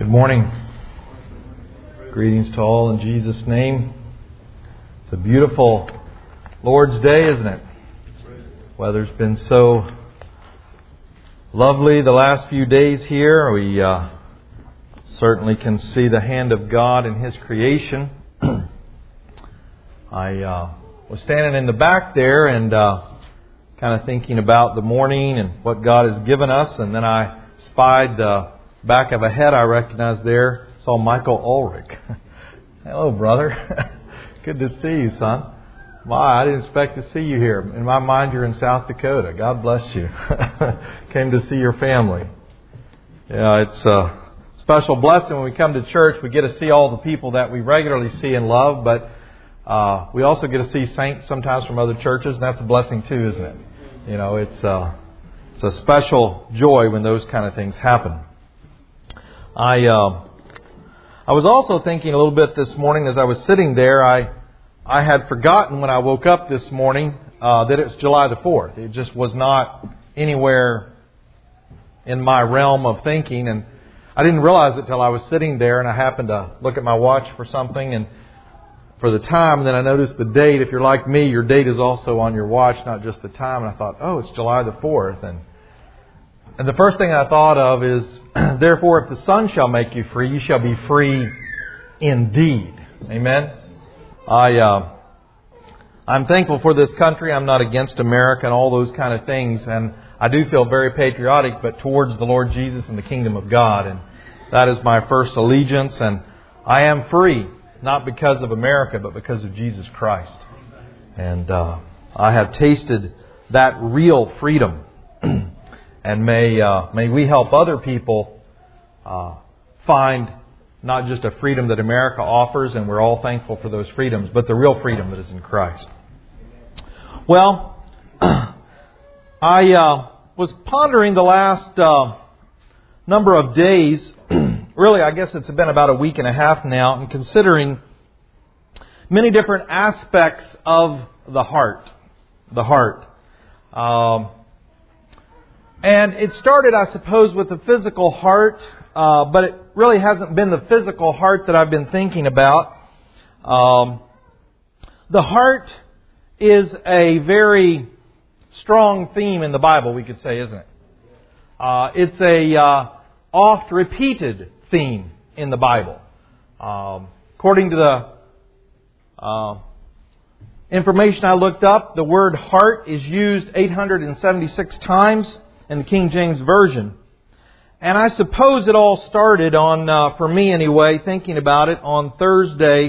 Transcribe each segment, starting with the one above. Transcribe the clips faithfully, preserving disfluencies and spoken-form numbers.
Good morning. Greetings to all in Jesus' name. It's a beautiful Lord's Day, isn't it? Weather's been so lovely the last few days here. We uh, certainly can see the hand of God in His creation. I uh, was standing in the back there and uh, kind of thinking about the morning and what God has given us, and then I spied the back of a head I recognized there. Saw Michael Ulrich. Hello, brother. Good to see you, son. My, I didn't expect to see you here. In my mind, you're in South Dakota. God bless you. Came to see your family. Yeah, it's a special blessing when we come to church. We get to see all the people that we regularly see and love, but uh, we also get to see saints sometimes from other churches, and that's a blessing too, isn't it? You know, it's uh, it's a special joy when those kind of things happen. I uh, I was also thinking a little bit this morning as I was sitting there. I I had forgotten when I woke up this morning uh, that it's July the fourth. It just was not anywhere in my realm of thinking, and I didn't realize it till I was sitting there, and I happened to look at my watch for something and for the time, and then I noticed the date. If you're like me, your date is also on your watch, not just the time. And I thought, oh, it's July the fourth, and And the first thing I thought of is, therefore, if the Son shall make you free, you shall be free indeed. Amen? I, uh, I'm thankful for this country. I'm not against America and all those kind of things. And I do feel very patriotic, but towards the Lord Jesus and the kingdom of God. And that is my first allegiance. And I am free, not because of America, but because of Jesus Christ. And uh, I have tasted that real freedom. And may uh, may we help other people uh, find not just a freedom that America offers, and we're all thankful for those freedoms, but the real freedom that is in Christ. Well, I uh, was pondering the last uh, number of days, really I guess it's been about a week and a half now, and considering many different aspects of the heart. The heart. Um And it started, I suppose, with the physical heart, uh, but it really hasn't been the physical heart that I've been thinking about. Um, the heart is a very strong theme in the Bible, we could say, isn't it? Uh, it's a uh, oft-repeated theme in the Bible. Um, according to the uh, information I looked up, the word heart is used eight hundred seventy-six times in the King James Version. And I suppose it all started on, uh, for me anyway, thinking about it, on Thursday,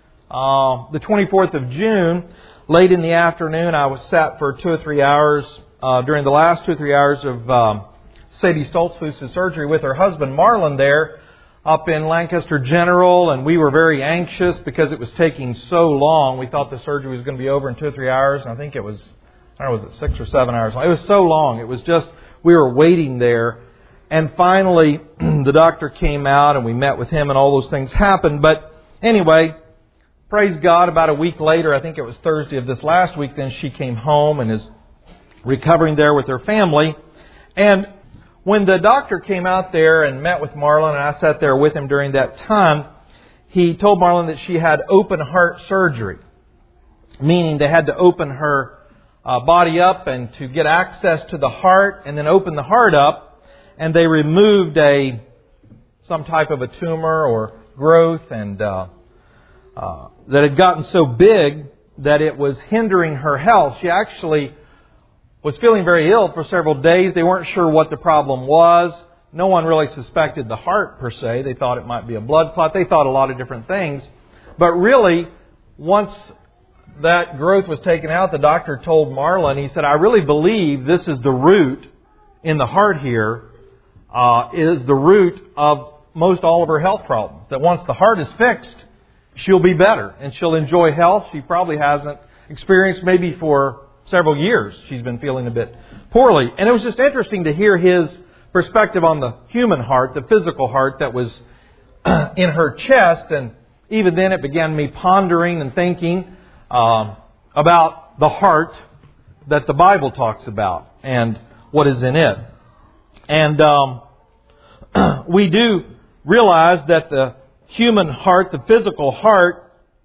uh, the twenty-fourth of June, late in the afternoon. I was sat for two or three hours, uh, during the last two or three hours of um, Sadie Stoltzfus' surgery with her husband Marlon there up in Lancaster General, and we were very anxious because it was taking so long. We thought the surgery was going to be over in two or three hours, and I think it was, I don't know, was it six or seven hours long? It was so long. It was just, we were waiting there. And finally, the doctor came out and we met with him and all those things happened. But anyway, praise God, about a week later, I think it was Thursday of this last week, then she came home and is recovering there with her family. And when the doctor came out there and met with Marlon, and I sat there with him during that time, he told Marlon that she had open heart surgery, meaning they had to open her Uh, body up and to get access to the heart, and then open the heart up, and they removed a some type of a tumor or growth, and uh, uh, that had gotten so big that it was hindering her health. She actually was feeling very ill for several days. They weren't sure what the problem was. No one really suspected the heart per se. They thought it might be a blood clot. They thought a lot of different things. But really, once that growth was taken out, the doctor told Marlon, he said, I really believe this is the root in the heart here, uh, is the root of most all of her health problems. That once the heart is fixed, she'll be better and she'll enjoy health. She probably hasn't experienced maybe for several years. She's been feeling a bit poorly. And it was just interesting to hear his perspective on the human heart, the physical heart that was in her chest. And even then it began me pondering and thinking Um, about the heart that the Bible talks about and what is in it. And um, we do realized that the human heart, the physical heart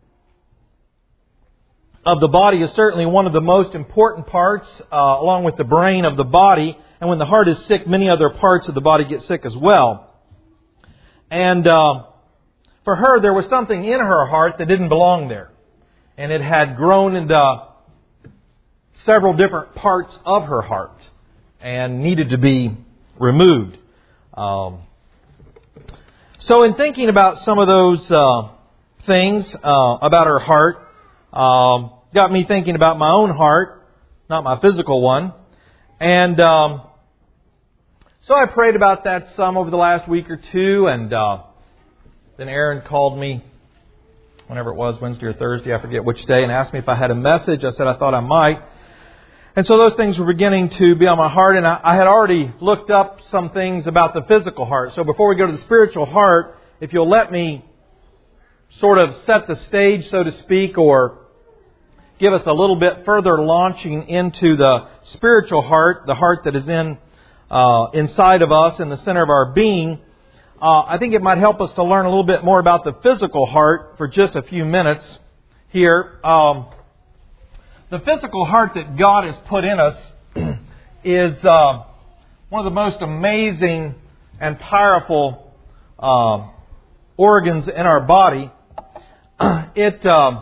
of the body, is certainly one of the most important parts, uh, along with the brain of the body. And when the heart is sick, many other parts of the body get sick as well. And uh, for her, there was something in her heart that didn't belong there. And it had grown into several different parts of her heart and needed to be removed. Um, so in thinking about some of those uh, things uh, about her heart, um, got me thinking about my own heart, not my physical one. And um, so I prayed about that some over the last week or two, and uh, then Aaron called me, whenever it was, Wednesday or Thursday, I forget which day, and asked me if I had a message. I said I thought I might. And so those things were beginning to be on my heart, and I, I had already looked up some things about the physical heart. So before we go to the spiritual heart, if you'll let me sort of set the stage, so to speak, or give us a little bit further launching into the spiritual heart, the heart that is in uh, inside of us, in the center of our being, uh, I think it might help us to learn a little bit more about the physical heart for just a few minutes here. Um, the physical heart that God has put in us is uh, one of the most amazing and powerful uh, organs in our body. It... Uh,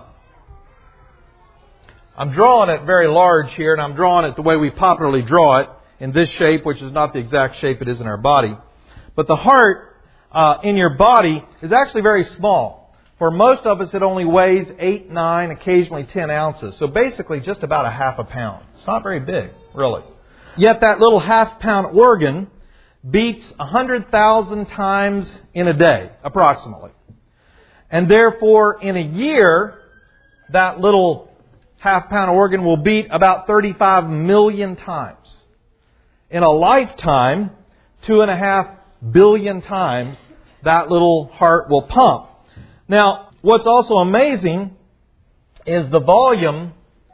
I'm drawing it very large here, and I'm drawing it the way we popularly draw it, in this shape, which is not the exact shape it is in our body. But the heart uh, in your body is actually very small. For most of us, it only weighs eight, nine, occasionally ten ounces. So basically just about a half a pound. It's not very big, really. Yet that little half pound organ beats one hundred thousand times in a day, approximately. And therefore, in a year, that little half pound organ will beat about thirty-five million times. In a lifetime, two and a half billion times that little heart will pump. Now, what's also amazing is the volume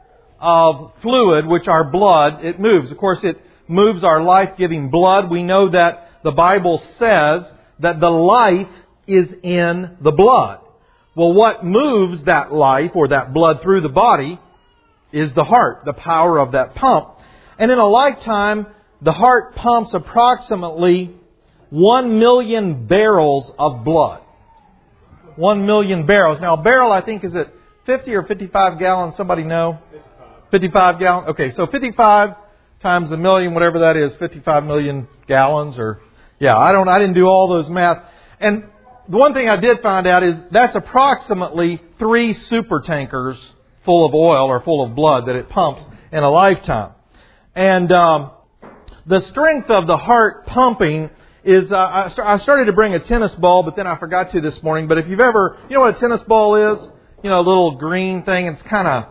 of fluid, which our blood, it moves. Of course, it moves our life-giving blood. We know that the Bible says that the life is in the blood. Well, what moves that life or that blood through the body is the heart, the power of that pump. And in a lifetime, the heart pumps approximately one million barrels of blood. One million barrels. Now, a barrel, I think, is it fifty or fifty-five gallons? Somebody know? fifty-five. fifty-five gallons? Okay, so fifty-five times a million, whatever that is, fifty-five million gallons, or, yeah, I don't, I didn't do all those math. And the one thing I did find out is that's approximately three super tankers full of oil or full of blood that it pumps in a lifetime. And um, the strength of the heart pumping is, uh, I, st- I started to bring a tennis ball, but then I forgot to this morning. But if you've ever, you know what a tennis ball is? You know, a little green thing. It's kind of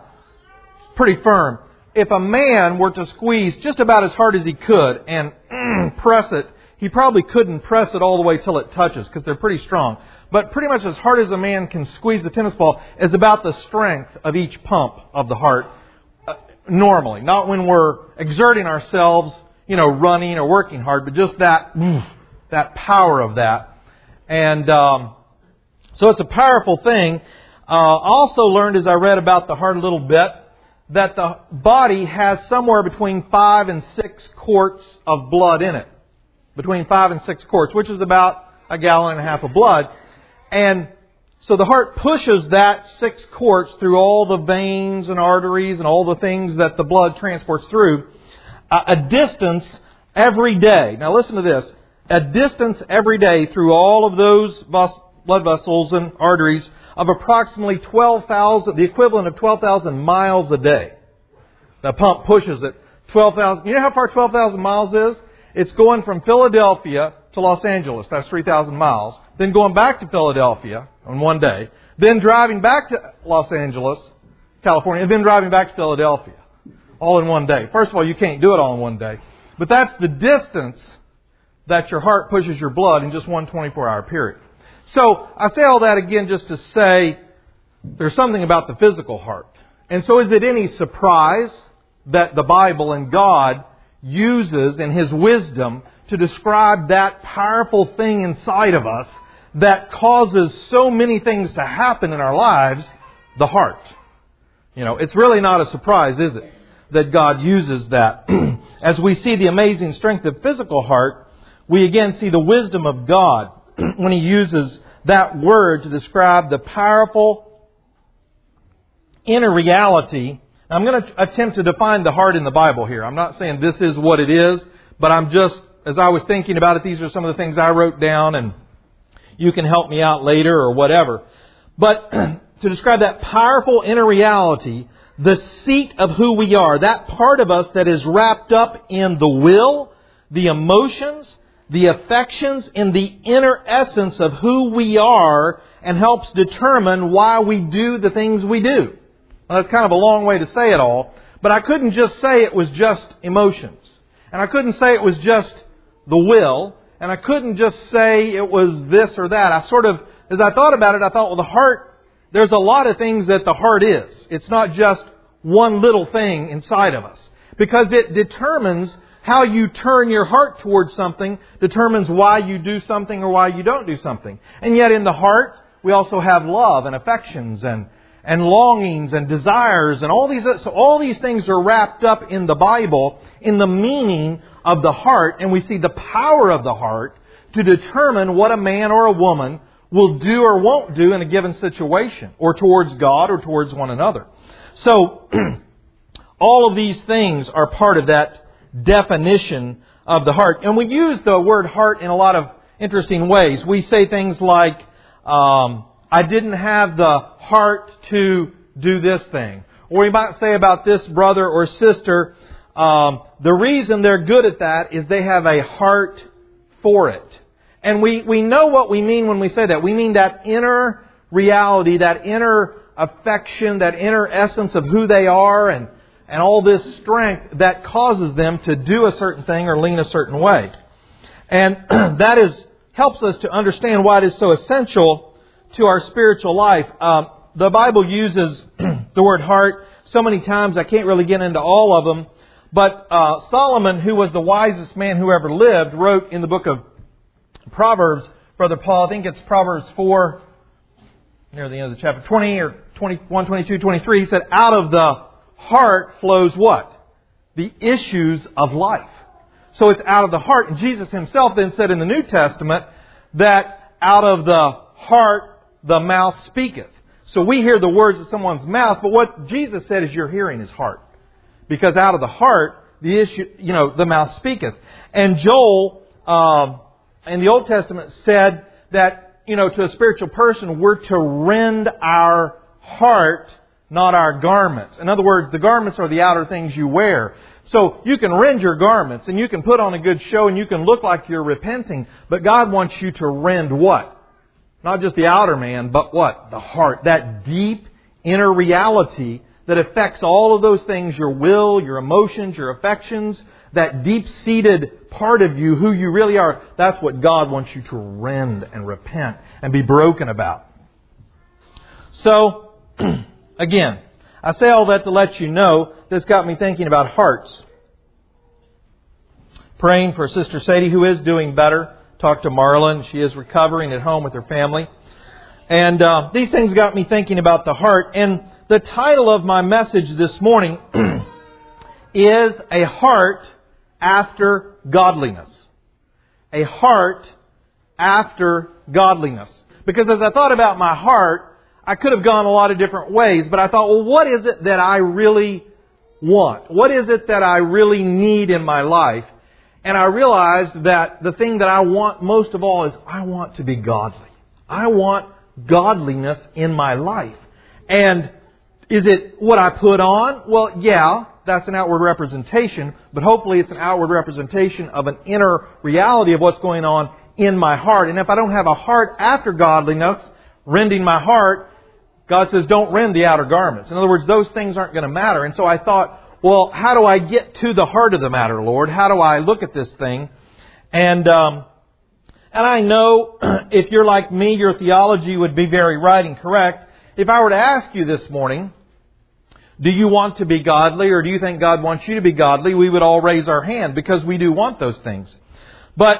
pretty firm. If a man were to squeeze just about as hard as he could and mm, press it, he probably couldn't press it all the way till it touches because they're pretty strong. But pretty much as hard as a man can squeeze the tennis ball is about the strength of each pump of the heart uh, normally. Not when we're exerting ourselves, you know, running or working hard, but just that that power of that. And um, so it's a powerful thing. Uh, also learned as I read about the heart a little bit that the body has somewhere between five and six quarts of blood in it. Between five and six quarts, which is about a gallon and a half of blood. And so the heart pushes that six quarts through all the veins and arteries and all the things that the blood transports through a distance every day. Now listen to this. A distance every day through all of those blood vessels and arteries of approximately twelve thousand, the equivalent of twelve thousand miles a day. The pump pushes it twelve thousand. You know how far twelve thousand miles is? It's going from Philadelphia to Los Angeles. That's three thousand miles. Then going back to Philadelphia on one day. Then driving back to Los Angeles, California. And then driving back to Philadelphia. All in one day. First of all, you can't do it all in one day. But that's the distance that your heart pushes your blood in just one twenty-four hour period. So I say all that again just to say there's something about the physical heart. And so is it any surprise that the Bible and God uses in His wisdom to describe that powerful thing inside of us that causes so many things to happen in our lives? The heart. You know, it's really not a surprise, is it, that God uses that. As we see the amazing strength of physical heart, we again see the wisdom of God when He uses that word to describe the powerful inner reality. I'm going to attempt to define the heart in the Bible here. I'm not saying this is what it is, but I'm just, as I was thinking about it, these are some of the things I wrote down, and you can help me out later or whatever. But to describe that powerful inner reality, the seat of who we are, that part of us that is wrapped up in the will, the emotions, the affections, in the inner essence of who we are, and helps determine why we do the things we do. Now, that's kind of a long way to say it all, but I couldn't just say it was just emotions. And I couldn't say it was just the will, and I couldn't just say it was this or that. I sort of, as I thought about it, I thought, well, the heart, there's a lot of things that the heart is. It's not just one little thing inside of us. Because it determines how you turn your heart towards something, determines why you do something or why you don't do something. And yet in the heart, we also have love and affections and, and longings and desires and all these, so all these things are wrapped up in the Bible in the meaning of the heart. And we see the power of the heart to determine what a man or a woman will do or won't do in a given situation, or towards God or towards one another. So, all of these things are part of that definition of the heart. And we use the word heart in a lot of interesting ways. We say things like, um, I didn't have the heart to do this thing. Or we might say about this brother or sister, um, the reason they're good at that is they have a heart for it. And we, we know what we mean when we say that. We mean that inner reality, that inner affection, that inner essence of who they are, and, and all this strength that causes them to do a certain thing or lean a certain way. And that is helps us to understand why it is so essential to our spiritual life. Um, the Bible uses the word heart so many times, I can't really get into all of them. But uh, Solomon, who was the wisest man who ever lived, wrote in the book of Proverbs, Brother Paul, I think it's Proverbs four, near the end of the chapter, twenty or twenty-one, twenty-two, twenty-three, he said, out of the heart flows what? The issues of life. So it's out of the heart. And Jesus Himself then said in the New Testament that out of the heart the mouth speaketh. So we hear the words of someone's mouth, but what Jesus said is you're hearing His heart. Because out of the heart, the issue, you know, the mouth speaketh. And Joel, um, in the Old Testament said that, you know, to a spiritual person, we're to rend our heart, not our garments. In other words, the garments are the outer things you wear. So you can rend your garments and you can put on a good show and you can look like you're repenting. But God wants you to rend what? Not just the outer man, but what? The heart. That deep inner reality that affects all of those things, your will, your emotions, your affections, that deep-seated part of you, who you really are. That's what God wants you to rend and repent and be broken about. So, again, I say all that to let you know this got me thinking about hearts. Praying for Sister Sadie, who is doing better. Talked to Marlon. She is recovering at home with her family. And uh, these things got me thinking about the heart. And the title of my message this morning is A Heart After Godliness. A Heart After Godliness. Because as I thought about my heart, I could have gone a lot of different ways. But I thought, well, what is it that I really want? What is it that I really need in my life? And I realized that the thing that I want most of all is I want to be godly. I want godliness in my life. And is it what I put on? Well, yeah, that's an outward representation. But hopefully it's an outward representation of an inner reality of what's going on in my heart. And if I don't have a heart after godliness, rending my heart, God says don't rend the outer garments. In other words, those things aren't going to matter. And so I thought, well, how do I get to the heart of the matter, Lord? How do I look at this thing? And um, and I know if you're like me, your theology would be very right and correct. If I were to ask you this morning, do you want to be godly or do you think God wants you to be godly? We would all raise our hand because we do want those things. But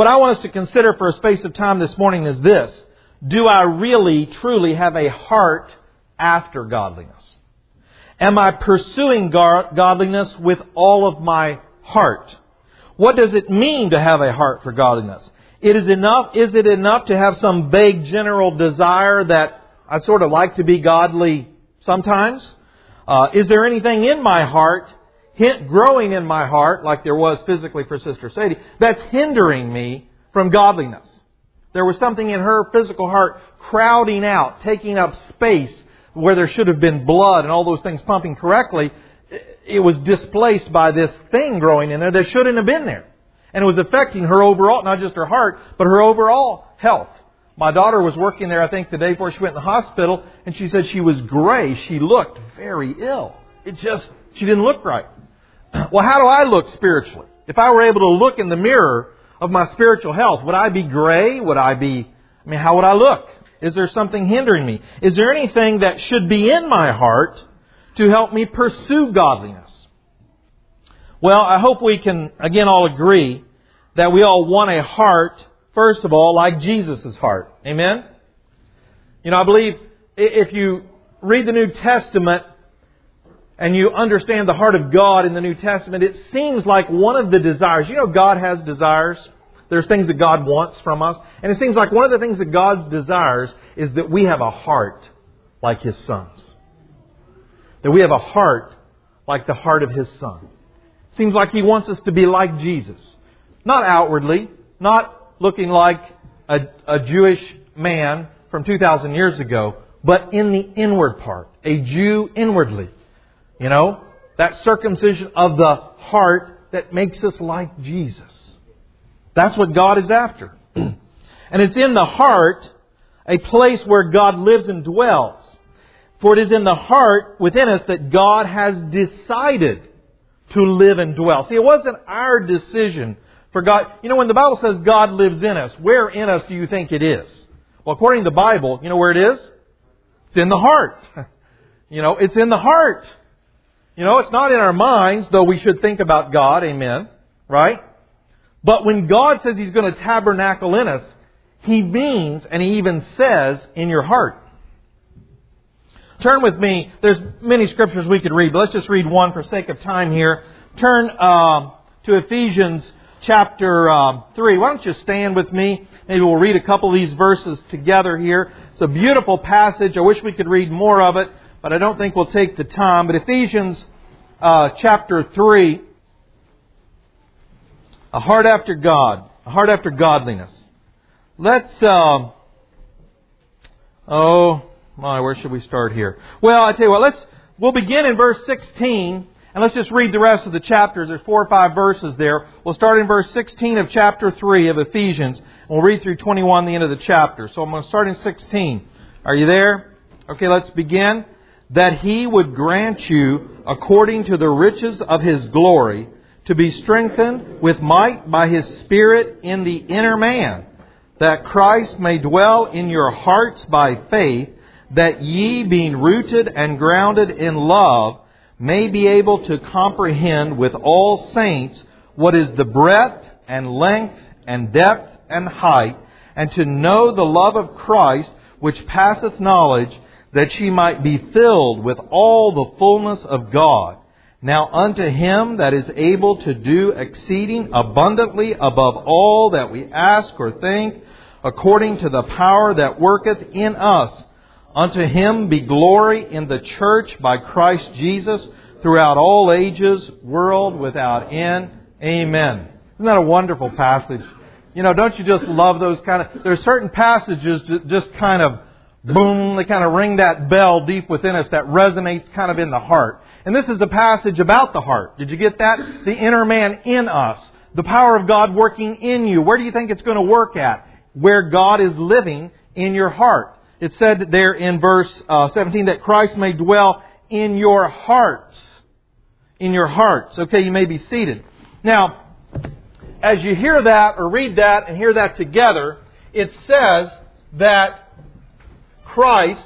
What I want us to consider for a space of time this morning is this. Do I really, truly have a heart after godliness? Am I pursuing godliness with all of my heart? What does it mean to have a heart for godliness? It is enough, is it enough to have some vague general desire that I sort of like to be godly sometimes? Uh, is there anything in my heart, hint growing in my heart, like there was physically for Sister Sadie, that's hindering me from godliness? There was something in her physical heart crowding out, taking up space where there should have been blood and all those things pumping correctly. It was displaced by this thing growing in there that shouldn't have been there. And it was affecting her overall, not just her heart, but her overall health. My daughter was working there, I think, the day before she went in the hospital, and she said she was gray. She looked very ill. It just, she didn't look right. Well, how do I look spiritually? If I were able to look in the mirror of my spiritual health, would I be gray? Would I be, I mean, how would I look? Is there something hindering me? Is there anything that should be in my heart to help me pursue godliness? Well, I hope we can, again, all agree that we all want a heart, first of all, like Jesus' heart. Amen? You know, I believe if you read the New Testament and you understand the heart of God in the New Testament, it seems like one of the desires, you know, God has desires. There's things that God wants from us. And it seems like one of the things that God desires is that we have a heart like His Son's. That we have a heart like the heart of His Son. Seems like He wants us to be like Jesus. Not outwardly, not looking like a, a Jewish man from two thousand years ago, but in the inward part. A Jew inwardly. You know, that circumcision of the heart that makes us like Jesus. That's what God is after. And it's in the heart, a place where God lives and dwells. For it is in the heart within us that God has decided to live and dwell. See, it wasn't our decision for God. You know, when the Bible says God lives in us, where in us do you think it is? Well, according to the Bible, you know where it is? It's in the heart. You know, it's in the heart. You know, it's not in our minds, though we should think about God. Amen. Right? But when God says He's going to tabernacle in us, He means, and He even says, in your heart. Turn with me. There's many scriptures we could read, but let's just read one for sake of time here. Turn uh, to Ephesians chapter uh, three. Why don't you stand with me? Maybe we'll read a couple of these verses together here. It's a beautiful passage. I wish we could read more of it, but I don't think we'll take the time. But Ephesians uh, chapter three, a heart after God, a heart after godliness. Let's, uh, oh my, where should we start here? Well, I tell you what, let's, we'll begin in verse sixteen, and let's just read the rest of the chapters. There's four or five verses there. We'll start in verse sixteen of chapter three of Ephesians, and we'll read through twenty-one, the end of the chapter. So I'm going to start in sixteen. Are you there? Okay, let's begin. That He would grant you, according to the riches of His glory, to be strengthened with might by His Spirit in the inner man, that Christ may dwell in your hearts by faith, that ye, being rooted and grounded in love, may be able to comprehend with all saints what is the breadth and length and depth and height, and to know the love of Christ, which passeth knowledge, that ye might be filled with all the fullness of God. Now unto Him that is able to do exceeding abundantly above all that we ask or think, according to the power that worketh in us, unto Him be glory in the church by Christ Jesus throughout all ages, world without end. Amen. Isn't that a wonderful passage? You know, don't you just love those kind of... There are certain passages that just kind of, boom, they kind of ring that bell deep within us that resonates kind of in the heart. And this is a passage about the heart. Did you get that? The inner man in us. The power of God working in you. Where do you think it's going to work at? Where God is living in your heart. It said there in verse uh, seventeen that Christ may dwell in your hearts. In your hearts. Okay, you may be seated. Now, as you hear that or read that and hear that together, it says that Christ,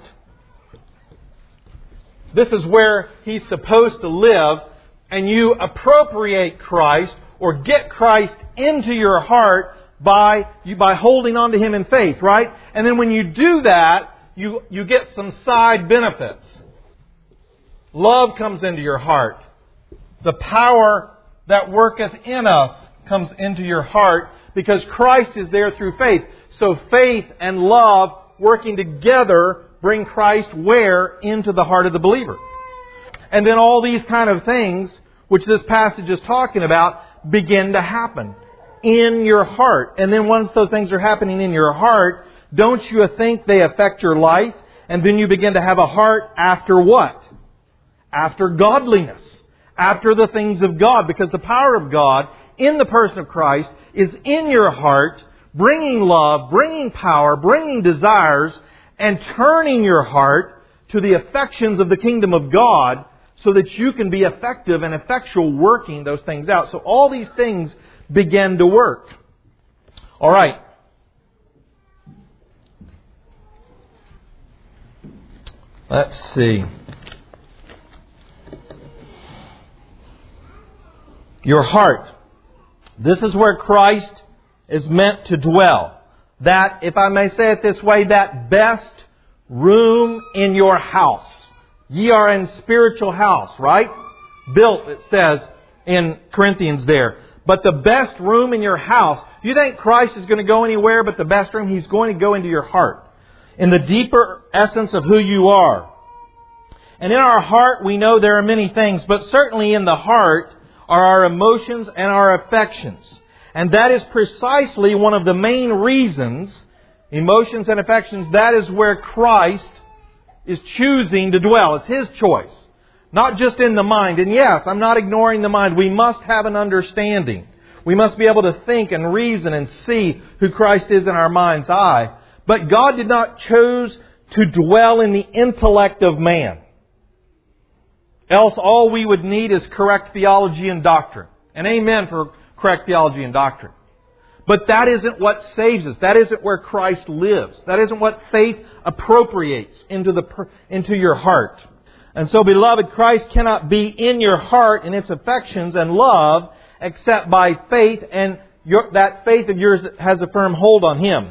this is where He's supposed to live, and you appropriate Christ or get Christ into your heart by you by holding on to Him in faith, right? And then when you do that, you, you get some side benefits. Love comes into your heart. The power that worketh in us comes into your heart because Christ is there through faith. So faith and love working together bring Christ where? Into the heart of the believer. And then all these kind of things, which this passage is talking about, begin to happen in your heart. And then once those things are happening in your heart, don't you think they affect your life? And then you begin to have a heart after what? After godliness. After the things of God. Because the power of God in the person of Christ is in your heart, bringing love, bringing power, bringing desires, and turning your heart to the affections of the kingdom of God so that you can be effective and effectual working those things out. So all these things begin to work. All right. Let's see. Your heart. This is where Christ is meant to dwell. That, if I may say it this way, that best room in your house. Ye are in spiritual house, right? Built, it says in Corinthians there. But the best room in your house. Do you think Christ is going to go anywhere but the best room? He's going to go into your heart. In the deeper essence of who you are. And in our heart we know there are many things. But certainly in the heart are our emotions and our affections. And that is precisely one of the main reasons, emotions and affections, that is where Christ is choosing to dwell. It's His choice. Not just in the mind. And yes, I'm not ignoring the mind. We must have an understanding. We must be able to think and reason and see who Christ is in our mind's eye. But God did not choose to dwell in the intellect of man. Else all we would need is correct theology and doctrine. And amen for correct theology and doctrine. But that isn't what saves us. That isn't where Christ lives. That isn't what faith appropriates into the into your heart. And so, beloved, Christ cannot be in your heart and its affections and love except by faith, and your, that faith of yours has a firm hold on Him.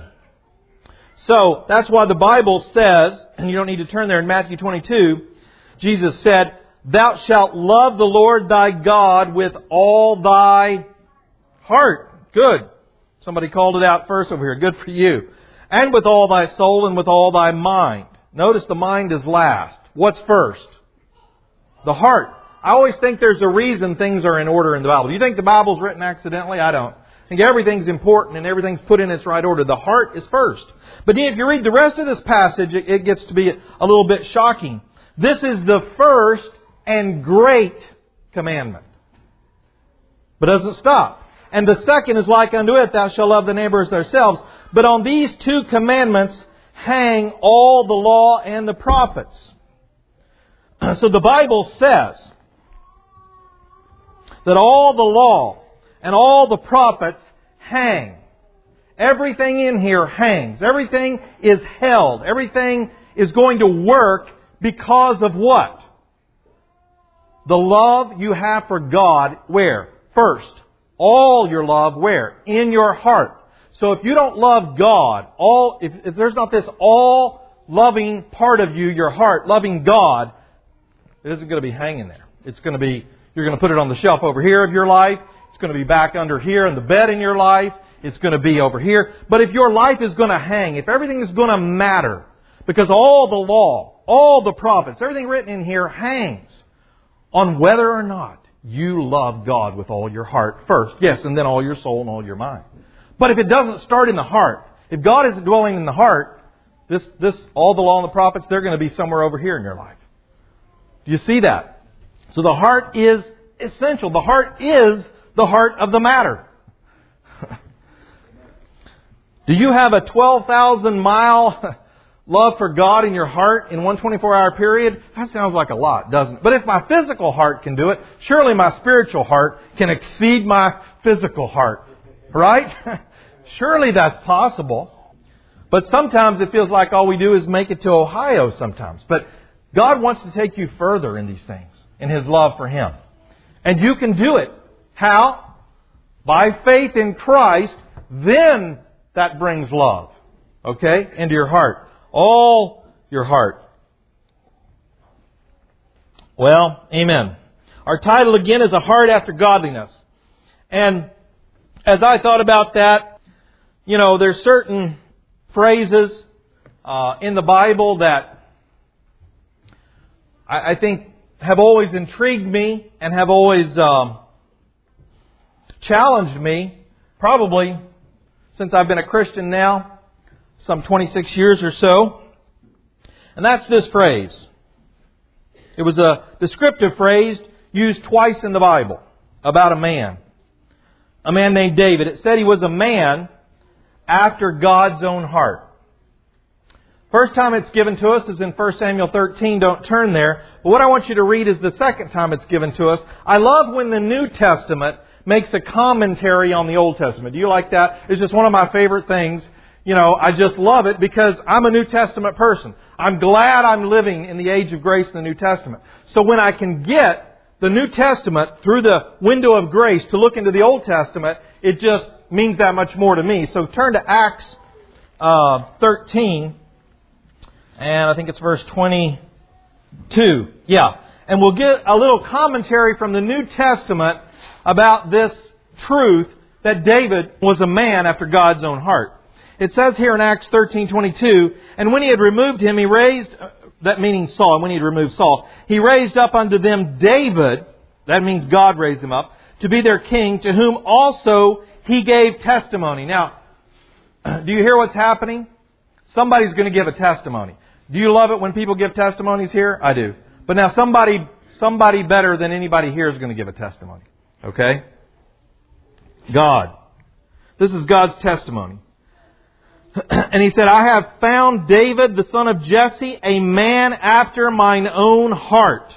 So, that's why the Bible says, and you don't need to turn there, in Matthew twenty-two, Jesus said, Thou shalt love the Lord thy God with all thy heart. Good. Somebody called it out first over here. Good for you. And with all thy soul and with all thy mind. Notice the mind is last. What's first? The heart. I always think there's a reason things are in order in the Bible. Do you think the Bible's written accidentally? I don't. I think everything's important and everything's put in its right order. The heart is first. But if you read the rest of this passage, it gets to be a little bit shocking. This is the first and great commandment. But it doesn't stop. And the second is like unto it, thou shalt love the neighbor as thyself. But on these two commandments hang all the law and the prophets. So the Bible says that all the law and all the prophets hang. Everything in here hangs. Everything is held. Everything is going to work because of what? The love you have for God, where? First. All your love, where? In your heart. So if you don't love God, all if, if there's not this all-loving part of you, your heart, loving God, it isn't going to be hanging there. It's going to be, you're going to put it on the shelf over here of your life. It's going to be back under here in the bed in your life. It's going to be over here. But if your life is going to hang, if everything is going to matter, because all the law, all the prophets, everything written in here hangs on whether or not you love God with all your heart first. Yes, and then all your soul and all your mind. But if it doesn't start in the heart, if God isn't dwelling in the heart, this, this, all the law and the prophets, they're going to be somewhere over here in your life. Do you see that? So the heart is essential. The heart is the heart of the matter. Do you have a twelve thousand mile love for God in your heart in one twenty-four hour period? That sounds like a lot, doesn't it? But if my physical heart can do it, surely my spiritual heart can exceed my physical heart. Right? Surely that's possible. But sometimes it feels like all we do is make it to Ohio sometimes. But God wants to take you further in these things, in His love for Him. And you can do it. How? By faith in Christ. then that brings love, okay, into your heart. All your heart. Well, amen. Our title again is A Heart After Godliness. And as I thought about that, you know, there's certain phrases uh, in the Bible that I, I think have always intrigued me and have always um, challenged me, probably since I've been a Christian now, some twenty-six years or so. And that's this phrase. It was a descriptive phrase used twice in the Bible about a man. A man named David. It said he was a man after God's own heart. First time it's given to us is in First Samuel thirteen. Don't turn there. But what I want you to read is the second time it's given to us. I love when the New Testament makes a commentary on the Old Testament. Do you like that? It's just one of my favorite things. You know, I just love it because I'm a New Testament person. I'm glad I'm living in the age of grace in the New Testament. So when I can get the New Testament through the window of grace to look into the Old Testament, it just means that much more to me. So turn to Acts uh, thirteen, and I think it's verse twenty-two. Yeah. And we'll get a little commentary from the New Testament about this truth that David was a man after God's own heart. It says here in Acts thirteen twenty-two, and when he had removed him, he raised, that meaning Saul, when he had removed Saul, he raised up unto them David, that means God raised him up, to be their king, to whom also he gave testimony. Now, do you hear what's happening? Somebody's going to give a testimony. Do you love it when people give testimonies here? I do. But now somebody, somebody better than anybody here is going to give a testimony. Okay? God. This is God's testimony. And he said, I have found David, the son of Jesse, a man after mine own heart,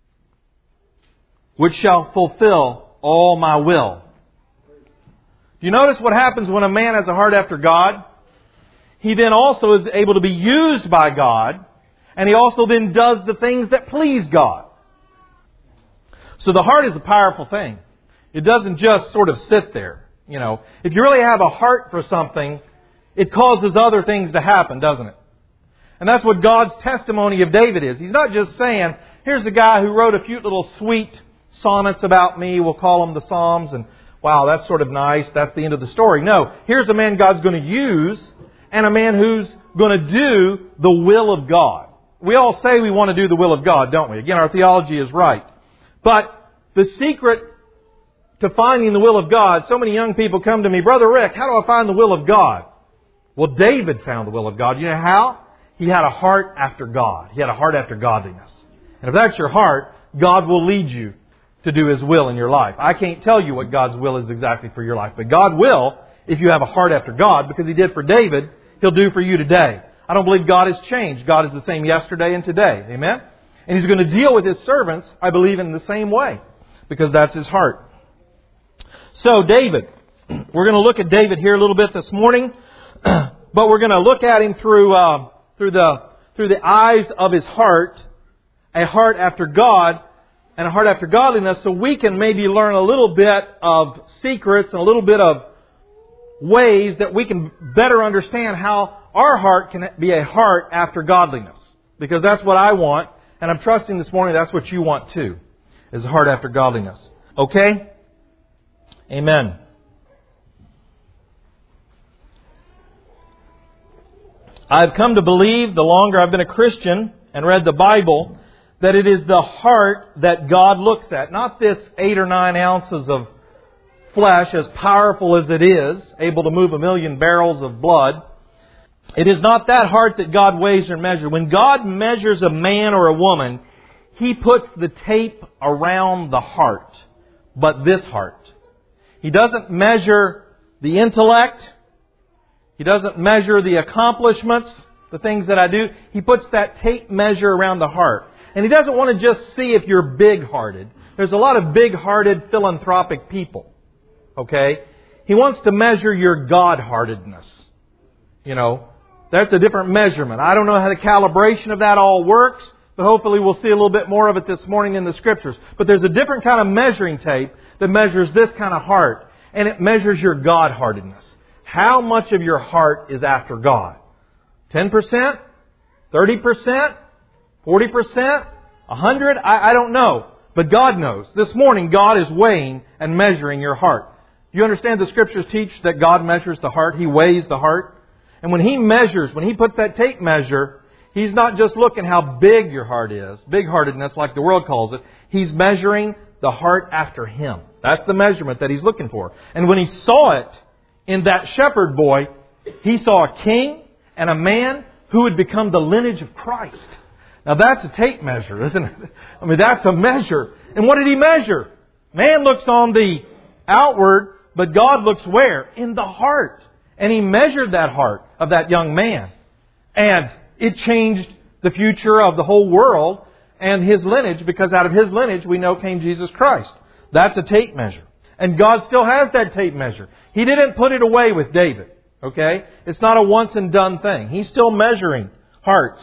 which shall fulfill all my will. You notice what happens when a man has a heart after God? He then also is able to be used by God, and he also then does the things that please God. So the heart is a powerful thing. It doesn't just sort of sit there. You know, if you really have a heart for something, it causes other things to happen, doesn't it? And that's what God's testimony of David is. He's not just saying, here's a guy who wrote a few little sweet sonnets about me. We'll call them the Psalms. And wow, that's sort of nice. That's the end of the story. No, here's a man God's going to use and a man who's going to do the will of God. We all say we want to do the will of God, don't we? Again, our theology is right. But the secret to finding the will of God, so many young people come to me, Brother Rick, how do I find the will of God? Well, David found the will of God. You know how? He had a heart after God. He had a heart after godliness. And if that's your heart, God will lead you to do His will in your life. I can't tell you what God's will is exactly for your life. But God will, if you have a heart after God, because He did for David, He'll do for you today. I don't believe God has changed. God is the same yesterday and today. Amen? And He's going to deal with His servants, I believe, in the same way. Because that's His heart. So, David. We're going to look at David here a little bit this morning. But we're going to look at him through uh, through the through the eyes of his heart, a heart after God, and a heart after godliness, so we can maybe learn a little bit of secrets and a little bit of ways that we can better understand how our heart can be a heart after godliness. Because that's what I want, and I'm trusting this morning that's what you want too, is a heart after godliness. Okay? Amen. I've come to believe, the longer I've been a Christian and read the Bible, that it is the heart that God looks at. Not this eight or nine ounces of flesh, as powerful as it is, able to move a million barrels of blood. It is not that heart that God weighs or measures. When God measures a man or a woman, He puts the tape around the heart, but this heart. He doesn't measure the intellect. He doesn't measure the accomplishments, the things that I do. He puts that tape measure around the heart. And He doesn't want to just see if you're big-hearted. There's a lot of big-hearted, philanthropic people. Okay? He wants to measure your God-heartedness. You know, that's a different measurement. I don't know how the calibration of that all works, but hopefully we'll see a little bit more of it this morning in the Scriptures. But there's a different kind of measuring tape that measures this kind of heart. And it measures your God-heartedness. How much of your heart is after God? ten percent? thirty percent? forty percent? one hundred? I, I don't know. But God knows. This morning, God is weighing and measuring your heart. You understand the Scriptures teach that God measures the heart. He weighs the heart. And when He measures, when He puts that tape measure, He's not just looking how big your heart is, big-heartedness like the world calls it. He's measuring the heart after Him. That's the measurement that He's looking for. And when He saw it in that shepherd boy, He saw a king and a man who would become the lineage of Christ. Now that's a tape measure, isn't it? I mean, that's a measure. And what did He measure? Man looks on the outward, but God looks where? In the heart. And He measured that heart of that young man. And it changed the future of the whole world and his lineage, because out of his lineage we know came Jesus Christ. That's a tape measure. And God still has that tape measure. He didn't put it away with David. Okay? It's not a once and done thing. He's still measuring hearts.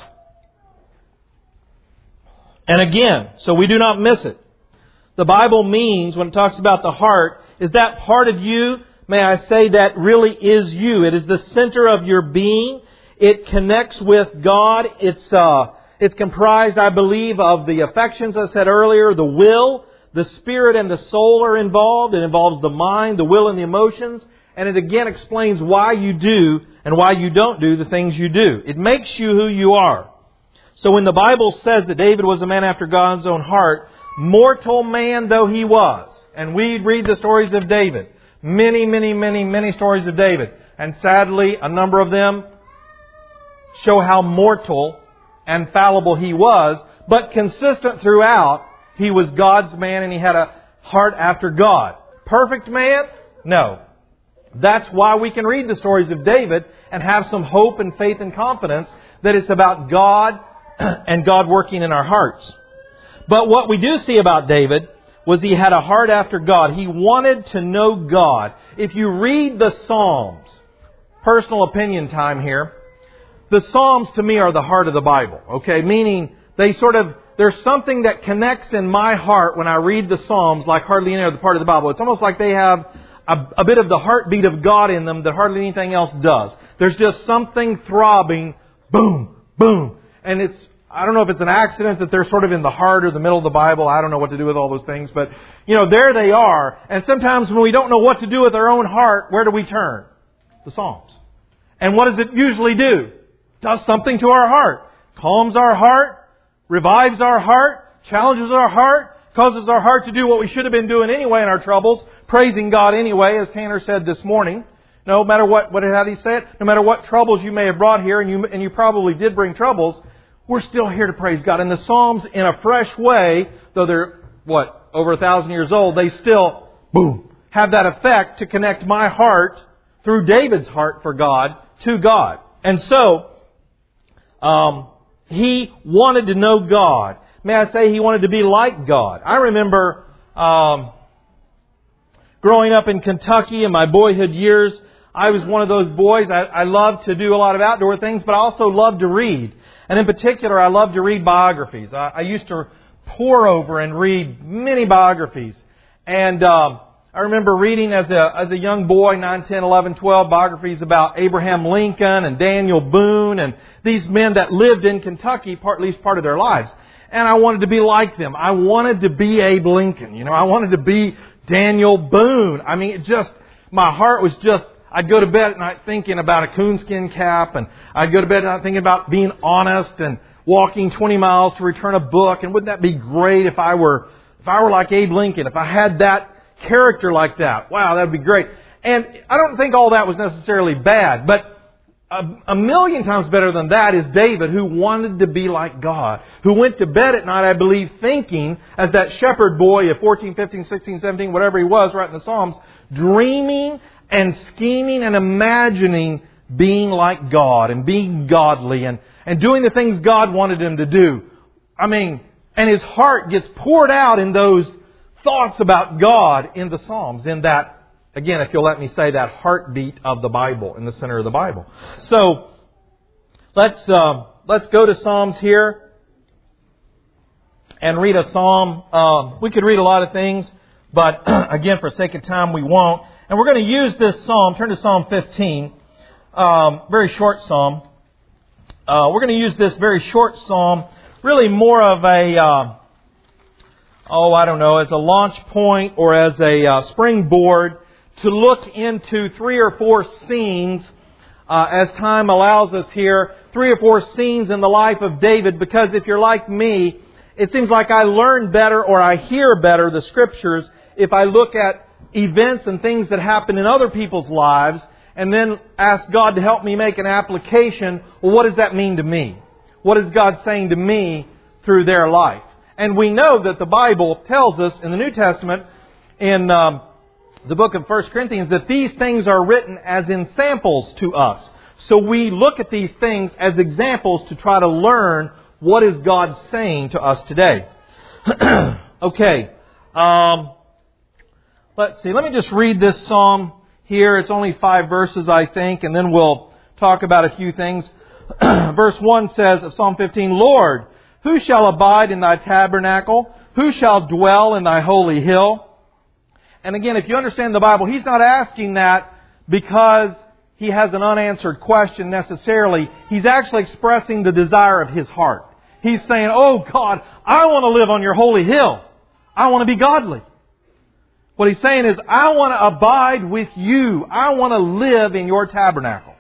And again, so we do not miss it. The Bible means, when it talks about the heart, is that part of you, may I say, that really is you. It is the center of your being. It connects with God. It's uh, it's comprised, I believe, of the affections, I said earlier, the will, the spirit and the soul are involved. It involves the mind, the will and the emotions. And it again explains why you do and why you don't do the things you do. It makes you who you are. So when the Bible says that David was a man after God's own heart, mortal man though he was, and we read the stories of David, many, many, many, many stories of David, and sadly a number of them show how mortal and fallible he was, but consistent throughout, he was God's man and he had a heart after God. Perfect man? No. That's why we can read the stories of David and have some hope and faith and confidence that it's about God and God working in our hearts. But what we do see about David was he had a heart after God. He wanted to know God. If you read the Psalms, personal opinion time here, the Psalms to me are the heart of the Bible. Okay, meaning they sort of, there's something that connects in my heart when I read the Psalms like hardly any other part of the Bible. It's almost like they have a, a bit of the heartbeat of God in them that hardly anything else does. There's just something throbbing, boom, boom. And it's, I don't know if it's an accident that they're sort of in the heart or the middle of the Bible. I don't know what to do with all those things. But, you know, there they are. And sometimes when we don't know what to do with our own heart, where do we turn? The Psalms. And what does it usually do? It does something to our heart. Calms our heart, revives our heart, challenges our heart, causes our heart to do what we should have been doing anyway in our troubles, praising God anyway, as Tanner said this morning. No matter what, what how did he say it? No matter what troubles you may have brought here, and you and you probably did bring troubles, we're still here to praise God. And the Psalms, in a fresh way, though they're, what, over a thousand years old, they still, boom, have that effect to connect my heart through David's heart for God to God. And so, um, he wanted to know God. May I say he wanted to be like God. I remember um, growing up in Kentucky in my boyhood years, I was one of those boys. I, I loved to do a lot of outdoor things, but I also loved to read. And in particular, I loved to read biographies. I, I used to pore over and read many biographies. And um, I remember reading as a as a young boy, nine, ten, eleven, twelve, biographies about Abraham Lincoln and Daniel Boone and these men that lived in Kentucky, part, at least part of their lives. And I wanted to be like them. I wanted to be Abe Lincoln. You know, I wanted to be Daniel Boone. I mean, it just, my heart was just, I'd go to bed at night thinking about a coonskin cap, and I'd go to bed at night thinking about being honest and walking twenty miles to return a book. And wouldn't that be great if I were, if I were like Abe Lincoln, if I had that character like that? Wow, that would be great. And I don't think all that was necessarily bad, but a, a million times better than that is David, who wanted to be like God, who went to bed at night, I believe, thinking, as that shepherd boy of fourteen, fifteen, sixteen, seventeen, whatever he was, right in the Psalms, dreaming and scheming and imagining being like God and being godly and, and doing the things God wanted him to do. I mean, and his heart gets poured out in those thoughts about God in the Psalms, in that, again, if you'll let me say, that heartbeat of the Bible, in the center of the Bible. So, let's uh, let's go to Psalms here and read a psalm. Uh, we could read a lot of things, but again, for sake of time, we won't. And we're going to use this psalm. Turn to Psalm fifteen. Um, very short psalm. Uh, we're going to use this very short psalm, really more of a, uh, oh, I don't know, as a launch point or as a uh, springboard to look into three or four scenes, uh, as time allows us here, three or four scenes in the life of David, because if you're like me, it seems like I learn better or I hear better the Scriptures if I look at events and things that happen in other people's lives and then ask God to help me make an application. Well, what does that mean to me? What is God saying to me through their life? And we know that the Bible tells us in the New Testament, in um, the book of First Corinthians, that these things are written as in samples to us. So we look at these things as examples to try to learn what is God saying to us today. Okay. Um, let's see. Let me just read this psalm here. It's only five verses, I think, and then we'll talk about a few things. Verse one says of Psalm fifteen, Lord, who shall abide in Thy tabernacle? Who shall dwell in Thy holy hill? And again, if you understand the Bible, He's not asking that because He has an unanswered question necessarily. He's actually expressing the desire of His heart. He's saying, oh God, I want to live on Your holy hill. I want to be godly. What He's saying is, I want to abide with You. I want to live in Your tabernacle.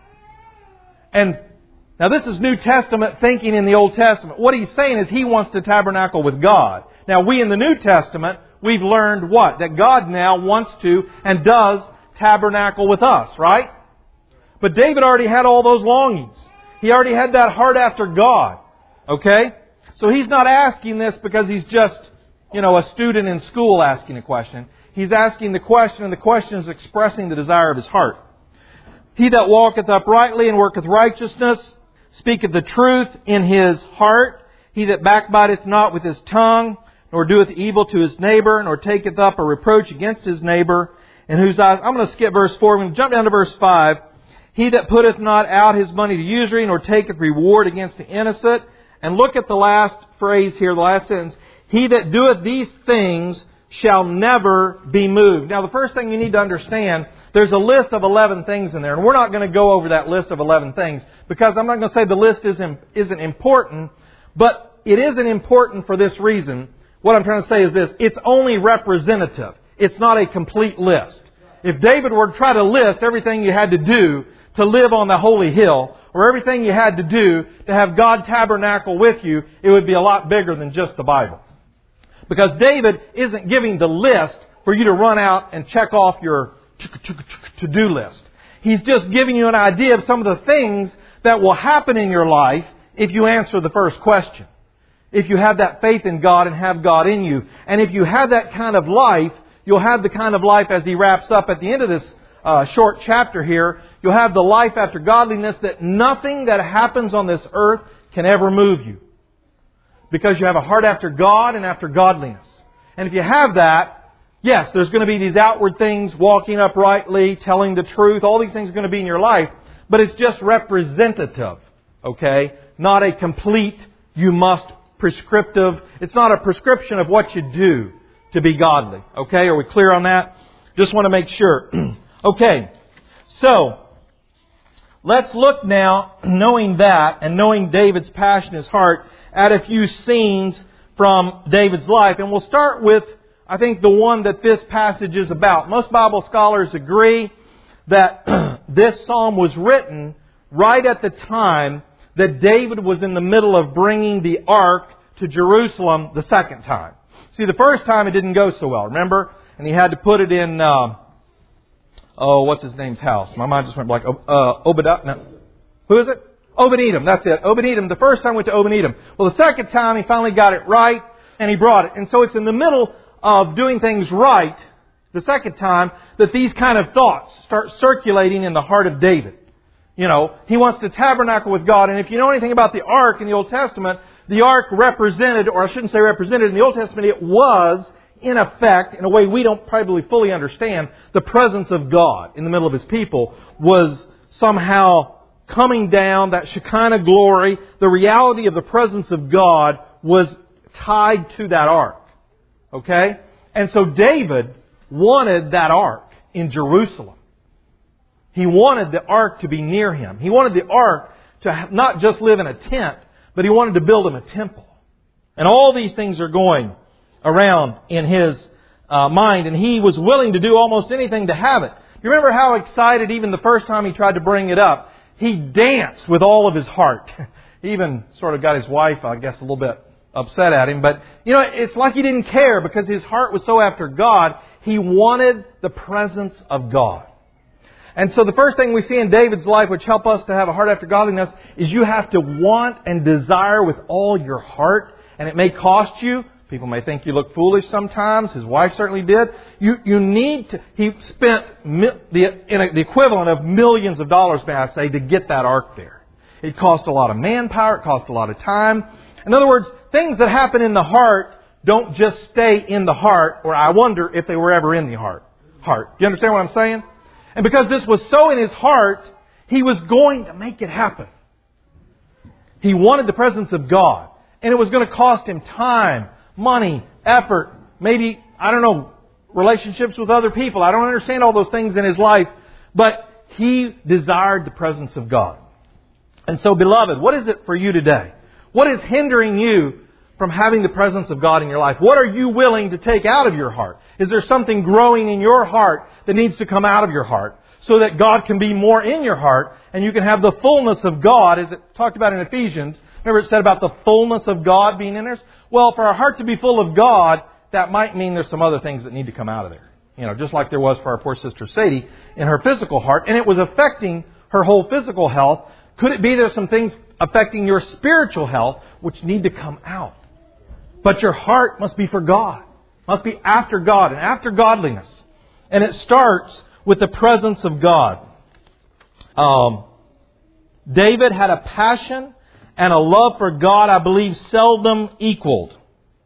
And now this is New Testament thinking in the Old Testament. What He's saying is He wants to tabernacle with God. Now we in the New Testament, we've learned what? That God now wants to and does tabernacle with us, right? But David already had all those longings. He already had that heart after God. Okay? So he's not asking this because he's just, you know, a student in school asking a question. He's asking the question, and the question is expressing the desire of his heart. He that walketh uprightly and worketh righteousness speaketh the truth in his heart. He that backbiteth not with his tongue, nor doeth evil to his neighbor, nor taketh up a reproach against his neighbor, in whose eyes... I'm going to skip verse four. I'm going to jump down to verse five. He that putteth not out his money to usury, nor taketh reward against the innocent. And look at the last phrase here, the last sentence. He that doeth these things shall never be moved. Now, the first thing you need to understand, there's a list of eleven things in there. And we're not going to go over that list of eleven things, because I'm not going to say the list isn't, isn't important, but it isn't important for this reason. What I'm trying to say is this: it's only representative. It's not a complete list. If David were to try to list everything you had to do to live on the holy hill, or everything you had to do to have God tabernacle with you, it would be a lot bigger than just the Bible. Because David isn't giving the list for you to run out and check off your to-do list. He's just giving you an idea of some of the things that will happen in your life if you answer the first question. If you have that faith in God and have God in you. And if you have that kind of life, you'll have the kind of life, as he wraps up at the end of this uh, short chapter here, you'll have the life after godliness that nothing that happens on this earth can ever move you. Because you have a heart after God and after godliness. And if you have that, yes, there's going to be these outward things, walking uprightly, telling the truth, all these things are going to be in your life, but it's just representative, okay? Not a complete, you must, prescriptive. It's not a prescription of what you do to be godly, okay? Are we clear on that? Just want to make sure. Okay, so let's look now, knowing that and knowing David's passion in his heart, at a few scenes from David's life. And we'll start with, I think, the one that this passage is about. Most Bible scholars agree that this psalm was written right at the time that David was in the middle of bringing the ark to Jerusalem the second time. See, the first time it didn't go so well, remember? And he had to put it in, uh, oh, what's his name's house? My mind just went blank. Uh, Obadiah? No. Who is it? Obed-Edom, that's it. Obed-Edom. The first time went to Obed-Edom. Well, the second time he finally got it right and he brought it. And so it's in the middle of doing things right, the second time, that these kind of thoughts start circulating in the heart of David. You know, he wants to tabernacle with God. And if you know anything about the ark in the Old Testament, the ark represented, or I shouldn't say represented, in the Old Testament it was, in effect, in a way we don't probably fully understand, the presence of God in the middle of His people was somehow coming down, that Shekinah glory, the reality of the presence of God was tied to that ark. Okay? And so David wanted that ark. in Jerusalem. He wanted the ark to be near him. He wanted the ark to not just live in a tent, but he wanted to build him a temple. And all these things are going around in his uh, mind, and he was willing to do almost anything to have it. You remember how excited, even the first time he tried to bring it up, he danced with all of his heart. He even sort of got his wife, I guess, a little bit upset at him. But, you know, it's like he didn't care because his heart was so after God. He wanted the presence of God. And so the first thing we see in David's life, which help us to have a heart after godliness, is you have to want and desire with all your heart. And it may cost you. People may think you look foolish sometimes. His wife certainly did. You you need to... He spent the, in a, the equivalent of millions of dollars, may I say, to get that ark there. It cost a lot of manpower. It cost a lot of time. In other words, things that happen in the heart don't just stay in the heart, or I wonder if they were ever in the heart. Heart. Do you understand what I'm saying? And because this was so in his heart, he was going to make it happen. He wanted the presence of God. And it was going to cost him time, money, effort, maybe, I don't know, relationships with other people. I don't understand all those things in his life. But he desired the presence of God. And so, beloved, what is it for you today? What is hindering you from having the presence of God in your life? What are you willing to take out of your heart? Is there something growing in your heart that needs to come out of your heart so that God can be more in your heart and you can have the fullness of God, as it talked about in Ephesians? Remember it said about the fullness of God being in us? Well, for our heart to be full of God, that might mean there's some other things that need to come out of there. You know, just like there was for our poor sister Sadie in her physical heart. And it was affecting her whole physical health. Could it be there's some things affecting your spiritual health which need to come out? But your heart must be for God. Must be after God and after godliness. And it starts with the presence of God. Um, David had a passion and a love for God, I believe, seldom equaled.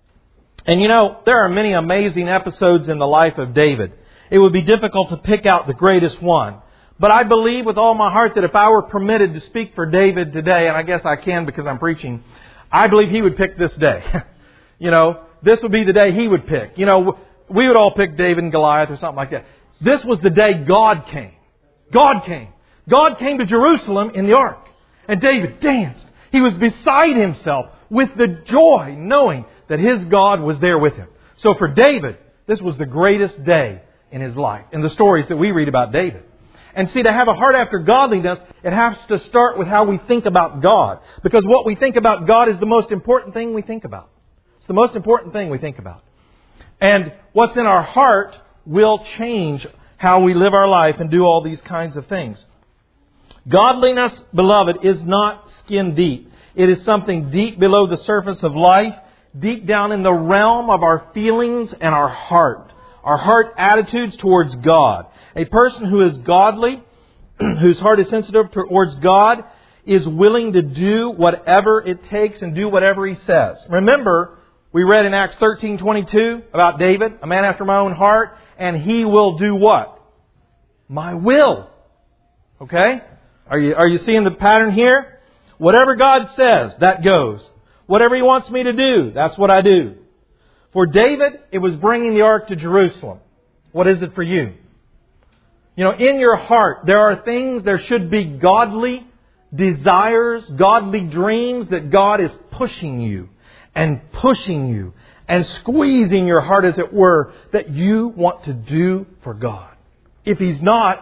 And you know, there are many amazing episodes in the life of David. It would be difficult to pick out the greatest one. But I believe with all my heart that if I were permitted to speak for David today, and I guess I can because I'm preaching, I believe he would pick this day. You know, this would be the day he would pick. You know, we would all pick David and Goliath or something like that. This was the day God came. God came. God came to Jerusalem in the ark. And David danced. He was beside himself with the joy, knowing that his God was there with him. So for David, this was the greatest day in his life, in the stories that we read about David. And see, to have a heart after godliness, it has to start with how we think about God. Because what we think about God is the most important thing we think about. It's the most important thing we think about. And what's in our heart will change how we live our life and do all these kinds of things. Godliness, beloved, is not skin deep. It is something deep below the surface of life, deep down in the realm of our feelings and our heart. Our heart attitudes towards God. A person who is godly, whose heart is sensitive towards God, is willing to do whatever it takes and do whatever He says. Remember, we read in Acts thirteen twenty-two about David, a man after my own heart, and he will do what? My will. Okay? Are you, are you seeing the pattern here? Whatever God says, that goes. Whatever He wants me to do, that's what I do. For David, it was bringing the ark to Jerusalem. What is it for you? You know, in your heart, there are things, there should be godly desires, godly dreams that God is pushing you and pushing you and squeezing your heart, as it were, that you want to do for God. If He's not,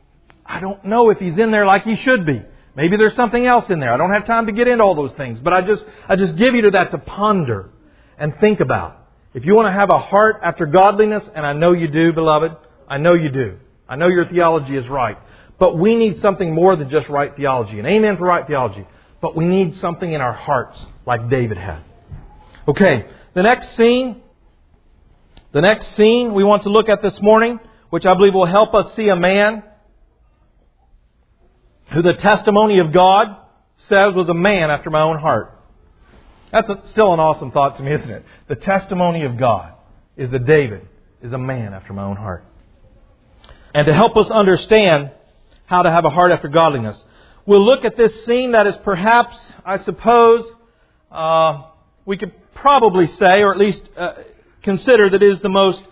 I don't know if He's in there like He should be. Maybe there's something else in there. I don't have time to get into all those things. But I just, I just give you to that to ponder and think about. If you want to have a heart after godliness, and I know you do, beloved, I know you do. I know your theology is right. But we need something more than just right theology. And amen for right theology. But we need something in our hearts like David had. Okay, the next scene, the next scene we want to look at this morning, which I believe will help us see a man who the testimony of God says was a man after my own heart. That's a, still an awesome thought to me, isn't it? The testimony of God is that David is a man after my own heart. And to help us understand how to have a heart after godliness, we'll look at this scene that is perhaps, I suppose, uh, we could probably say, or at least uh, consider that it is the most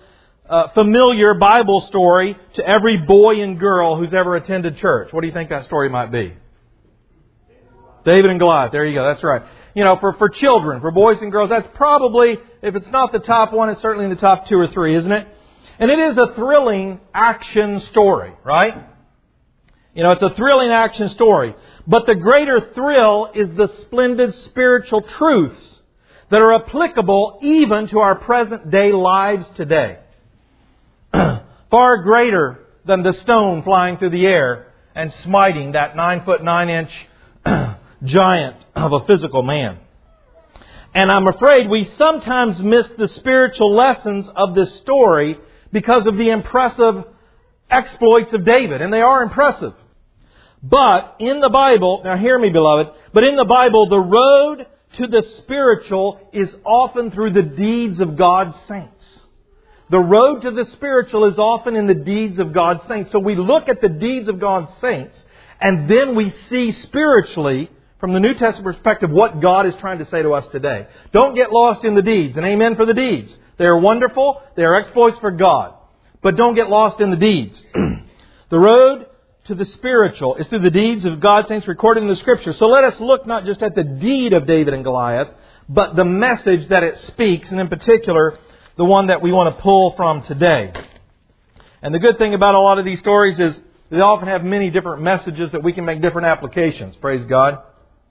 uh, familiar Bible story to every boy and girl who's ever attended church. What do you think that story might be? David and Goliath. There you go. That's right. You know, for, for children, for boys and girls, that's probably, if it's not the top one, it's certainly in the top two or three, isn't it? And it is a thrilling action story, right? You know, it's a thrilling action story. But the greater thrill is the splendid spiritual truths that are applicable even to our present day lives today. Far greater than the stone flying through the air and smiting that nine foot nine inch giant of a physical man. And I'm afraid we sometimes miss the spiritual lessons of this story because of the impressive exploits of David. And they are impressive. But in the Bible, now hear me, beloved, but in the Bible, the road to the spiritual is often through the deeds of God's saints. The road to the spiritual is often in the deeds of God's saints. So we look at the deeds of God's saints, and then we see spiritually, from the New Testament perspective, what God is trying to say to us today. Don't get lost in the deeds, and amen for the deeds. They are wonderful. They are exploits for God. But don't get lost in the deeds. The road to the spiritual is through the deeds of God's saints recorded in the Scripture. So let us look not just at the deed of David and Goliath, but the message that it speaks, and in particular, the one that we want to pull from today. And the good thing about a lot of these stories is they often have many different messages that we can make different applications. Praise God.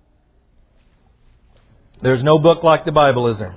There's no book like the Bible, is there?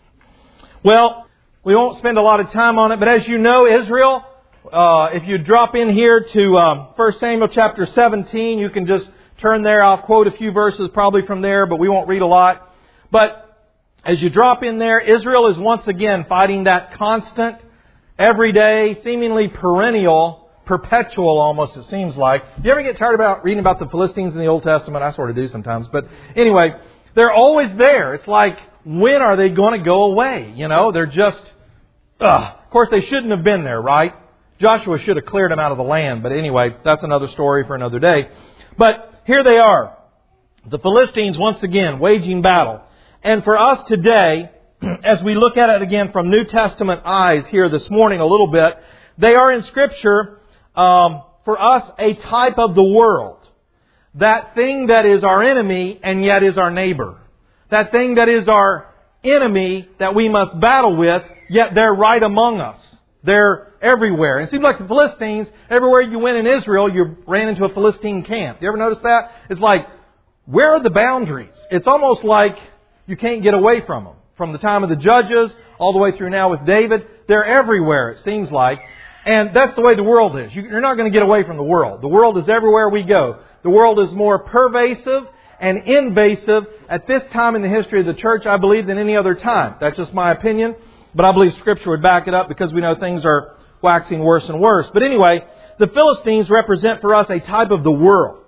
Well, we won't spend a lot of time on it, but as you know, Israel, uh, if you drop in here to um, First Samuel chapter seventeen, you can just turn there. I'll quote a few verses probably from there, but we won't read a lot. But as you drop in there, Israel is once again fighting that constant, everyday, seemingly perennial, perpetual almost, it seems like. Do you ever get tired about reading about the Philistines in the Old Testament? I sort of do sometimes. But anyway, they're always there. It's like, when are they going to go away? You know, they're just, ugh. Of course, they shouldn't have been there, right? Joshua should have cleared them out of the land. But anyway, that's another story for another day. But here they are. The Philistines, once again, waging battle. And for us today, as we look at it again from New Testament eyes here this morning a little bit, they are in Scripture, um, for us, a type of the world. That thing that is our enemy and yet is our neighbor. That thing that is our enemy that we must battle with, yet they're right among us. They're everywhere. And it seems like the Philistines, everywhere you went in Israel, you ran into a Philistine camp. You ever notice that? It's like, where are the boundaries? It's almost like you can't get away from them. From the time of the Judges, all the way through now with David, they're everywhere, it seems like. And that's the way the world is. You're not going to get away from the world. The world is everywhere we go. The world is more pervasive and invasive at this time in the history of the church, I believe, than any other time. That's just my opinion. But I believe Scripture would back it up because we know things are waxing worse and worse. But anyway, the Philistines represent for us a type of the world.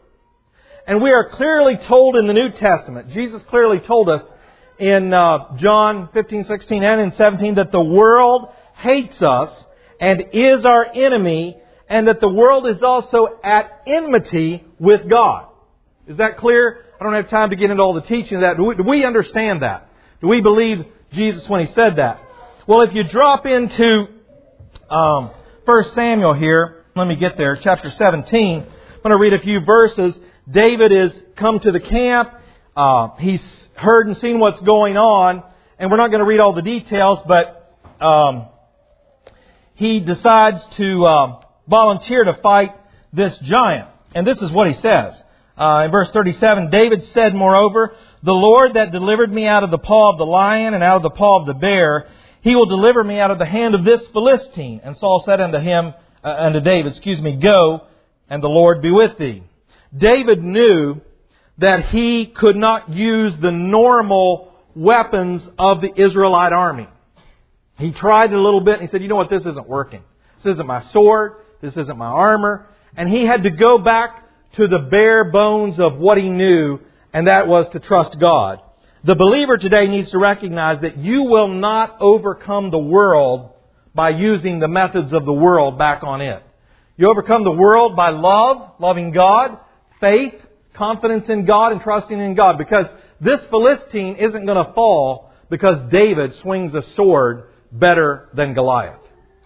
And we are clearly told in the New Testament, Jesus clearly told us in uh, John fifteen, sixteen, and in seventeen, that the world hates us and is our enemy, and that the world is also at enmity with God. Is that clear? I don't have time to get into all the teaching of that. Do we, do we understand that? Do we believe Jesus when He said that? Well, if you drop into um, First Samuel here, let me get there, chapter seventeen. I'm going to read a few verses. David has come to the camp. Uh, he's heard and seen what's going on. And we're not going to read all the details, but um, he decides to uh, volunteer to fight this giant. And this is what he says. Uh, in verse thirty-seven, David said, moreover, the Lord that delivered me out of the paw of the lion and out of the paw of the bear, He will deliver me out of the hand of this Philistine. And Saul said unto him, uh, unto David, excuse me, go, and the Lord be with thee. David knew that he could not use the normal weapons of the Israelite army. He tried a little bit and he said, you know what, this isn't working. This isn't my sword. This isn't my armor. And he had to go back to the bare bones of what he knew, and that was to trust God. The believer today needs to recognize that you will not overcome the world by using the methods of the world back on it. You overcome the world by love, loving God, faith, confidence in God, and trusting in God. Because this Philistine isn't going to fall because David swings a sword better than Goliath.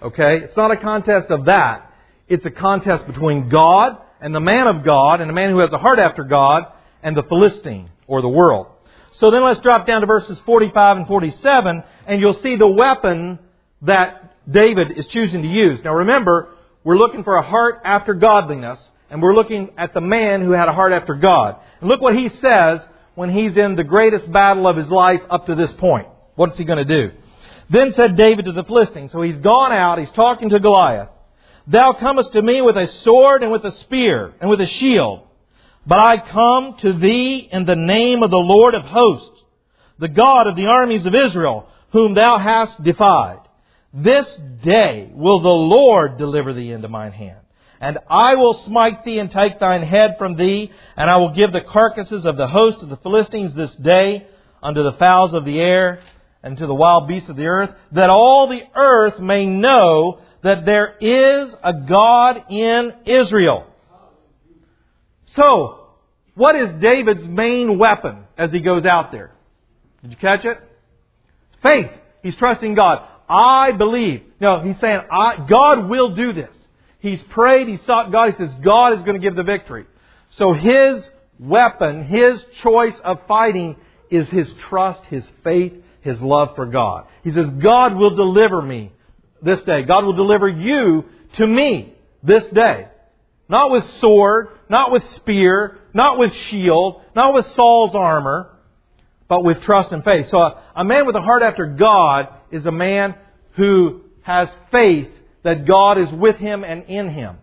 Okay? It's not a contest of that. It's a contest between God and the man of God, and the man who has a heart after God, and the Philistine, or the world. So then let's drop down to verses forty-five and forty-seven, and you'll see the weapon that David is choosing to use. Now remember, we're looking for a heart after godliness, and we're looking at the man who had a heart after God. And look what he says when he's in the greatest battle of his life up to this point. What's he going to do? Then said David to the Philistine. So he's gone out, he's talking to Goliath. Thou comest to me with a sword and with a spear and with a shield. But I come to thee in the name of the Lord of hosts, the God of the armies of Israel, whom thou hast defied. This day will the Lord deliver thee into mine hand. And I will smite thee and take thine head from thee, and I will give the carcasses of the host of the Philistines this day unto the fowls of the air and to the wild beasts of the earth, that all the earth may know that there is a God in Israel. So, what is David's main weapon as he goes out there? Did you catch it? Faith. He's trusting God. I believe. No, he's saying, I, God will do this. He's prayed, he sought God. He says, God is going to give the victory. So his weapon, his choice of fighting is his trust, his faith, his love for God. He says, God will deliver me this day. God will deliver you to me this day. Not with sword, not with spear, not with shield, not with Saul's armor, but with trust and faith. So a, a man with a heart after God is a man who has faith that God is with him and in him.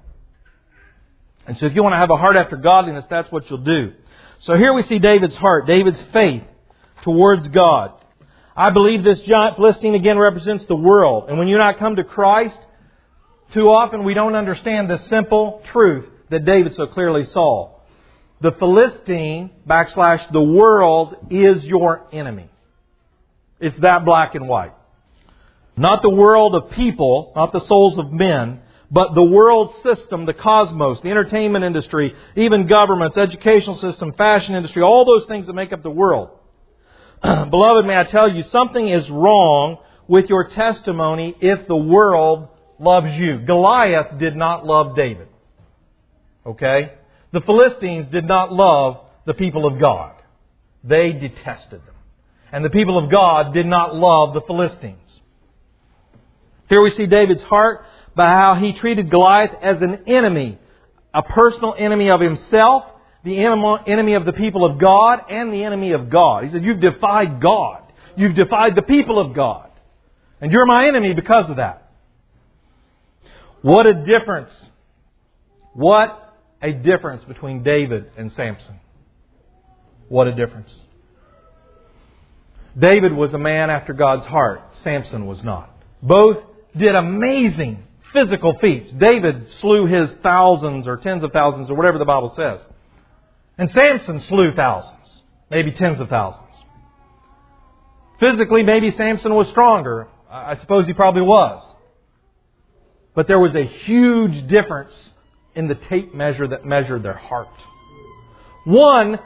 And so if you want to have a heart after godliness, that's what you'll do. So here we see David's heart, David's faith towards God. I believe this giant Philistine again represents the world. And when you and I come to Christ, too often we don't understand the simple truth that David so clearly saw. The Philistine, backslash, the world is your enemy. It's that black and white. Not the world of people, not the souls of men, but the world system, the cosmos, the entertainment industry, even governments, educational system, fashion industry, all those things that make up the world. Beloved, may I tell you, something is wrong with your testimony if the world loves you. Goliath did not love David. Okay? The Philistines did not love the people of God. They detested them. And the people of God did not love the Philistines. Here we see David's heart by how he treated Goliath as an enemy, a personal enemy of himself, the enemy of the people of God, and the enemy of God. He said, you've defied God. You've defied the people of God. And you're my enemy because of that. What a difference. What a difference between David and Samson. What a difference. David was a man after God's heart. Samson was not. Both did amazing physical feats. David slew his thousands or tens of thousands or whatever the Bible says. And Samson slew thousands, maybe tens of thousands. Physically, maybe Samson was stronger. I suppose he probably was. But there was a huge difference in the tape measure that measured their heart. One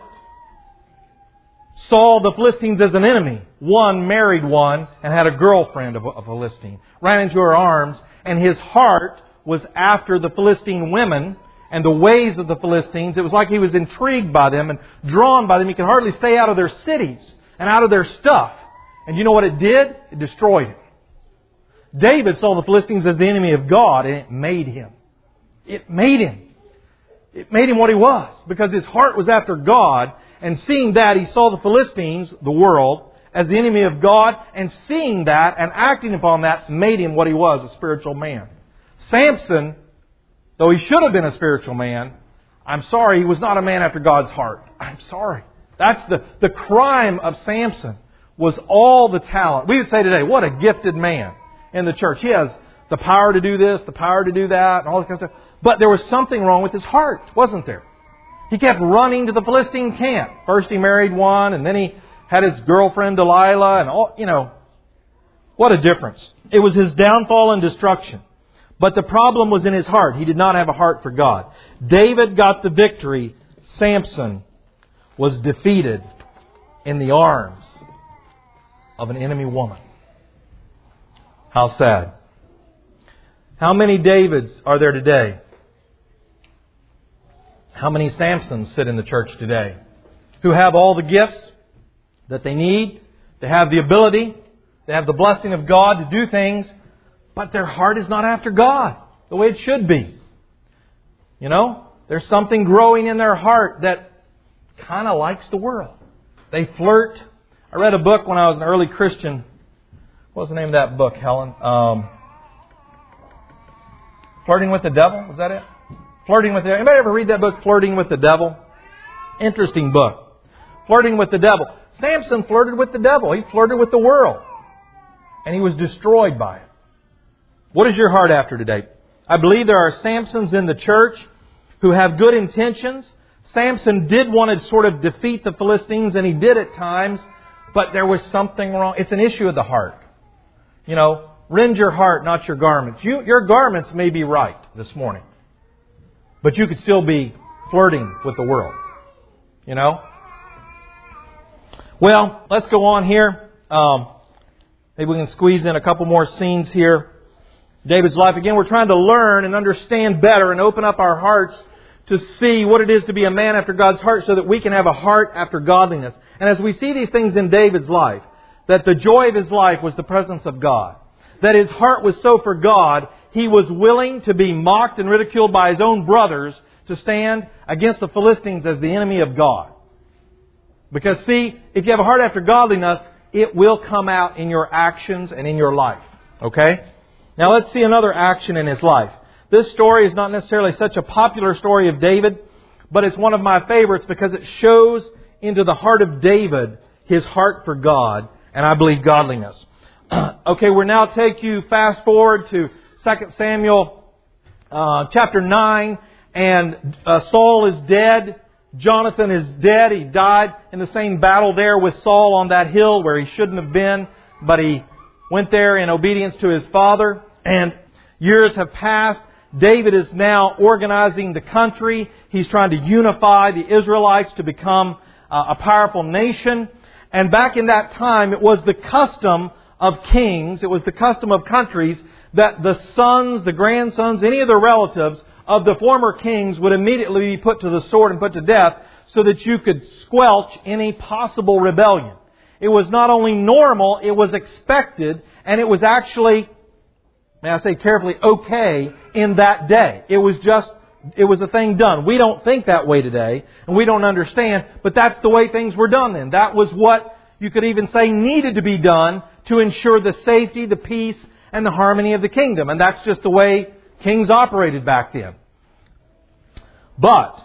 saw the Philistines as an enemy. One married one and had a girlfriend of a Philistine. Ran into her arms, and his heart was after the Philistine women and the ways of the Philistines. It was like he was intrigued by them and drawn by them. He could hardly stay out of their cities and out of their stuff. And you know what it did? It destroyed him. David saw the Philistines as the enemy of God, and it made him. It made him. It made him what he was, because his heart was after God. And seeing that, he saw the Philistines, the world, as the enemy of God. And seeing that and acting upon that made him what he was, a spiritual man. Samson, though he should have been a spiritual man, I'm sorry, he was not a man after God's heart. I'm sorry. That's the, the crime of Samson, was all the talent. We would say today, what a gifted man in the church. He has the power to do this, the power to do that, and all this kind of stuff. But there was something wrong with his heart, wasn't there? He kept running to the Philistine camp. First he married one, and then he had his girlfriend Delilah, and all, you know, what a difference. It was his downfall and destruction. But the problem was in his heart. He did not have a heart for God. David got the victory. Samson was defeated in the arms of an enemy woman. How sad. How many Davids are there today? How many Samsons sit in the church today? Who have all the gifts that they need. They have the ability. They have the blessing of God to do things. But their heart is not after God the way it should be. You know, there's something growing in their heart that kind of likes the world. They flirt. I read a book when I was an early Christian. What was the name of that book, Helen? Um, Flirting with the Devil? Was that it? Flirting with the Devil. Anybody ever read that book, Flirting with the Devil? Interesting book. Flirting with the Devil. Samson flirted with the devil. He flirted with the world. And he was destroyed by it. What is your heart after today? I believe there are Samsons in the church who have good intentions. Samson did want to sort of defeat the Philistines, and he did at times, but there was something wrong. It's an issue of the heart. You know, rend your heart, not your garments. You, your garments may be right this morning, but you could still be flirting with the world. You know? Well, let's go on here. Um, maybe we can squeeze in a couple more scenes here. David's life. Again, we're trying to learn and understand better and open up our hearts to see what it is to be a man after God's heart so that we can have a heart after godliness. And as we see these things in David's life, that the joy of his life was the presence of God. That his heart was so for God, he was willing to be mocked and ridiculed by his own brothers to stand against the Philistines as the enemy of God. Because see, if you have a heart after godliness, it will come out in your actions and in your life. Okay? Now let's see another action in his life. This story is not necessarily such a popular story of David, but it's one of my favorites because it shows into the heart of David his heart for God, and I believe godliness. Okay, we'll now take you fast forward to Second Samuel uh, chapter nine, and uh, Saul is dead. Jonathan is dead. He died in the same battle there with Saul on that hill where he shouldn't have been, but he went there in obedience to his father. And years have passed. David is now organizing the country. He's trying to unify the Israelites to become uh, a powerful nation. And back in that time, it was the custom of kings, it was the custom of countries, that the sons, the grandsons, any of the relatives of the former kings would immediately be put to the sword and put to death so that you could squelch any possible rebellion. It was not only normal, it was expected, and it was actually, may I say carefully, okay in that day. It was just, it was a thing done. We don't think that way today, and we don't understand, but that's the way things were done then. That was what you could even say needed to be done to ensure the safety, the peace, and the harmony of the kingdom. And that's just the way kings operated back then. But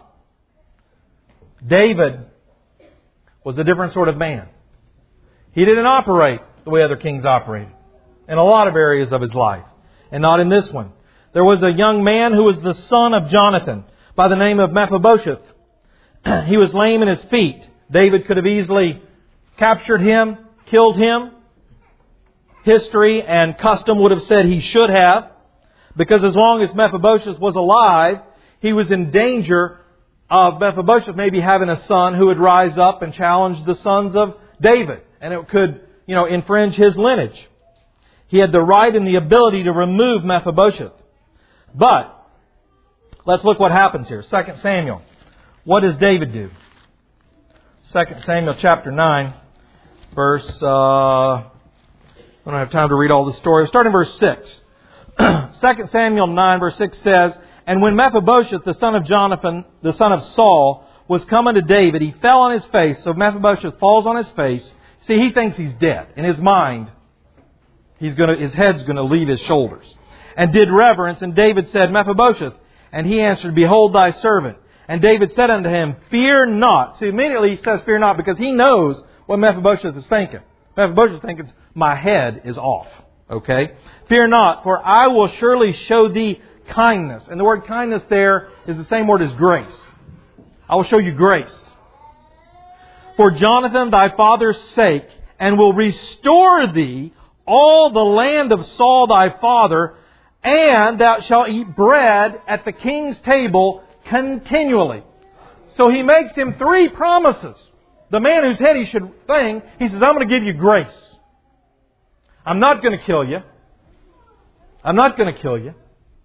David was a different sort of man. He didn't operate the way other kings operated in a lot of areas of his life, and not in this one. There was a young man who was the son of Jonathan by the name of Mephibosheth. He was lame in his feet. David could have easily captured him, killed him. History and custom would have said he should have, because as long as Mephibosheth was alive, he was in danger of Mephibosheth maybe having a son who would rise up and challenge the sons of David, and it could, you know, infringe his lineage. He had the right and the ability to remove Mephibosheth. But let's look what happens here. Second Samuel. What does David do? Second Samuel chapter nine, verse... Uh, I don't have time to read all the story. Start in verse six. Second Samuel nine, verse six says, "And when Mephibosheth, the son of Jonathan, the son of Saul, was coming to David, he fell on his face." So Mephibosheth falls on his face. See, he thinks he's dead. In his mind, he's gonna, his head's going to leave his shoulders. "And did reverence. And David said, Mephibosheth. And he answered, Behold thy servant. And David said unto him, Fear not." See, immediately he says, "Fear not," because he knows what Mephibosheth is thinking. Mephibosheth is thinking, my head is off. Okay? "Fear not, for I will surely show thee kindness." And the word kindness there is the same word as grace. I will show you grace. "For Jonathan thy father's sake, and will restore thee all the land of Saul thy father, and thou shalt eat bread at the king's table continually." So he makes him three promises. The man whose head he should think, he says, "I'm going to give you grace. I'm not going to kill you. I'm not going to kill you.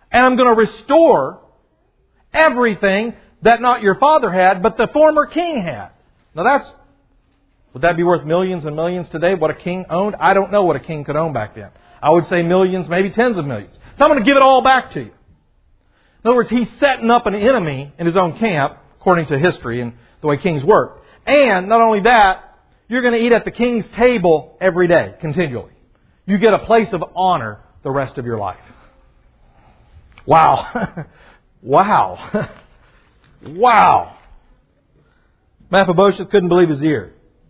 And I'm going to restore everything that not your father had, but the former king had. Now that's, would that be worth millions and millions today, what a king owned? I don't know what a king could own back then. I would say millions, maybe tens of millions. So I'm going to give it all back to you. In other words, he's setting up an enemy in his own camp, according to history and the way kings work. And not only that, you're going to eat at the king's table every day, continually. You get a place of honor the rest of your life. Wow. Wow. Wow. Mephibosheth couldn't believe his ear.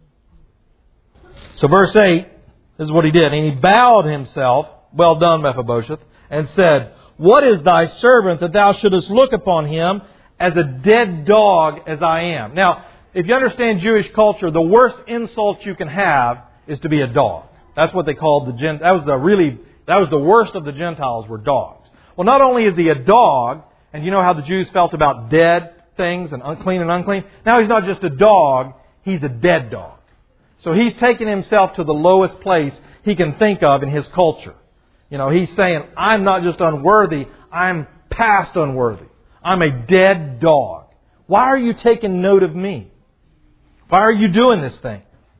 So verse eight, this is what he did. And he bowed himself, well done Mephibosheth, and said, What is thy servant that thou shouldest look upon him as a dead dog as I am? Now, if you understand Jewish culture, the worst insult you can have is to be a dog. That's what they called the Gent. That was the really, that was the worst of the Gentiles were dogs. Well, not only is he a dog, and you know how the Jews felt about dead things and unclean and unclean. Now he's not just a dog, he's a dead dog. So he's taken himself to the lowest place he can think of in his culture. You know, he's saying, I'm not just unworthy, I'm past unworthy. I'm a dead dog. Why are you taking note of me? Why are you doing this thing?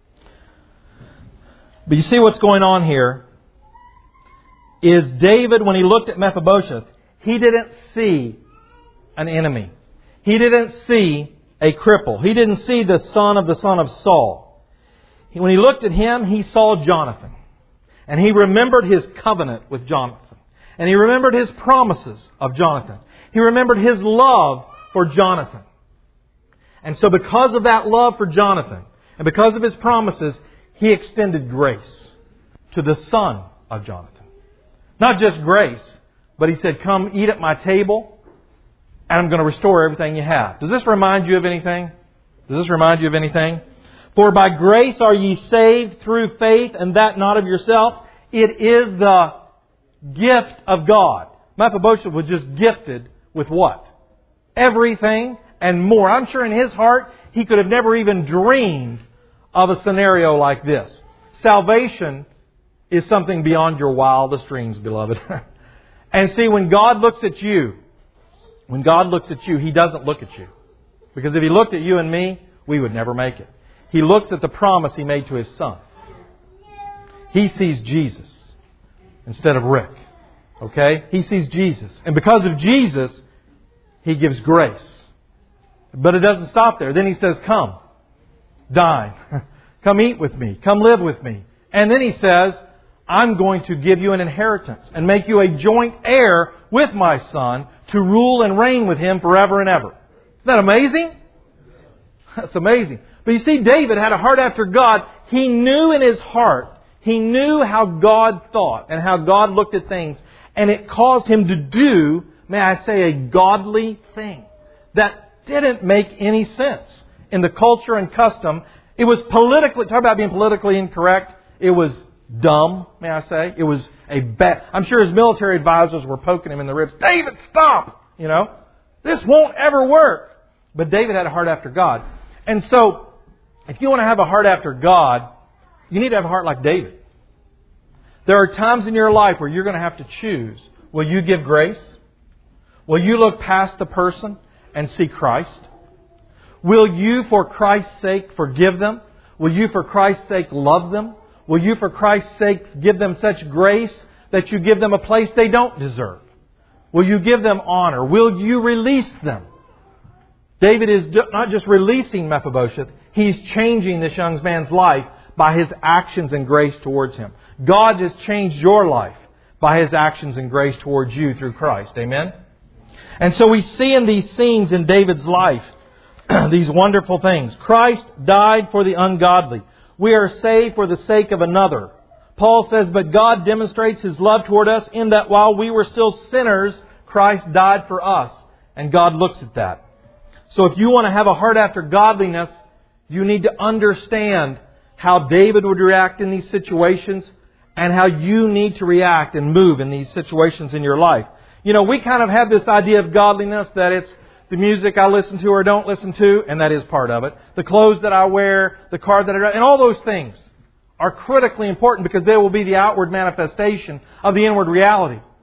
But you see what's going on here is David, when he looked at Mephibosheth, he didn't see an enemy. He didn't see a cripple. He didn't see the son of the son of Saul. When he looked at him, he saw Jonathan. And he remembered his covenant with Jonathan. And he remembered his promises of Jonathan. He remembered his love for Jonathan. And so because of that love for Jonathan, and because of his promises, he extended grace to the son of Jonathan. Not just grace, but he said, come eat at my table, and I'm going to restore everything you have. Does this remind you of anything? Does this remind you of anything? For by grace are ye saved through faith, and that not of yourself. It is the gift of God. Mephibosheth was just gifted with what? Everything and more. I'm sure in his heart, he could have never even dreamed of a scenario like this. Salvation is something beyond your wildest dreams, beloved. And see, when God looks at you, when God looks at you, He doesn't look at you. Because if He looked at you and me, we would never make it. He looks at the promise He made to His Son. He sees Jesus instead of Rick. Okay? He sees Jesus. And because of Jesus, He gives grace. But it doesn't stop there. Then He says, come, dine. Come eat with me. Come live with me. And then He says, I'm going to give you an inheritance and make you a joint heir with my Son to rule and reign with Him forever and ever. Isn't that amazing? That's amazing. But you see, David had a heart after God. He knew in his heart, he knew how God thought and how God looked at things. And it caused him to do, may I say, a godly thing that didn't make any sense in the culture and custom. It was politically, talk about being politically incorrect. It was dumb, may I say. It was a bad, I'm sure his military advisors were poking him in the ribs. David, stop! You know, this won't ever work. But David had a heart after God. And so, if you want to have a heart after God, you need to have a heart like David. There are times in your life where you're going to have to choose. Will you give grace? Will you look past the person and see Christ? Will you, for Christ's sake, forgive them? Will you, for Christ's sake, love them? Will you, for Christ's sake, give them such grace that you give them a place they don't deserve? Will you give them honor? Will you release them? David is not just releasing Mephibosheth, he's changing this young man's life by his actions and grace towards him. God has changed your life by His actions and grace towards you through Christ. Amen? And so we see in these scenes in David's life these wonderful things. Christ died for the ungodly. We are saved for the sake of another. Paul says, but God demonstrates His love toward us in that while we were still sinners, Christ died for us. And God looks at that. So if you want to have a heart after godliness, you need to understand how David would react in these situations and how you need to react and move in these situations in your life. You know, we kind of have this idea of godliness that it's the music I listen to or don't listen to, and that is part of it. The clothes that I wear, the car that I drive, and all those things are critically important because they will be the outward manifestation of the inward reality.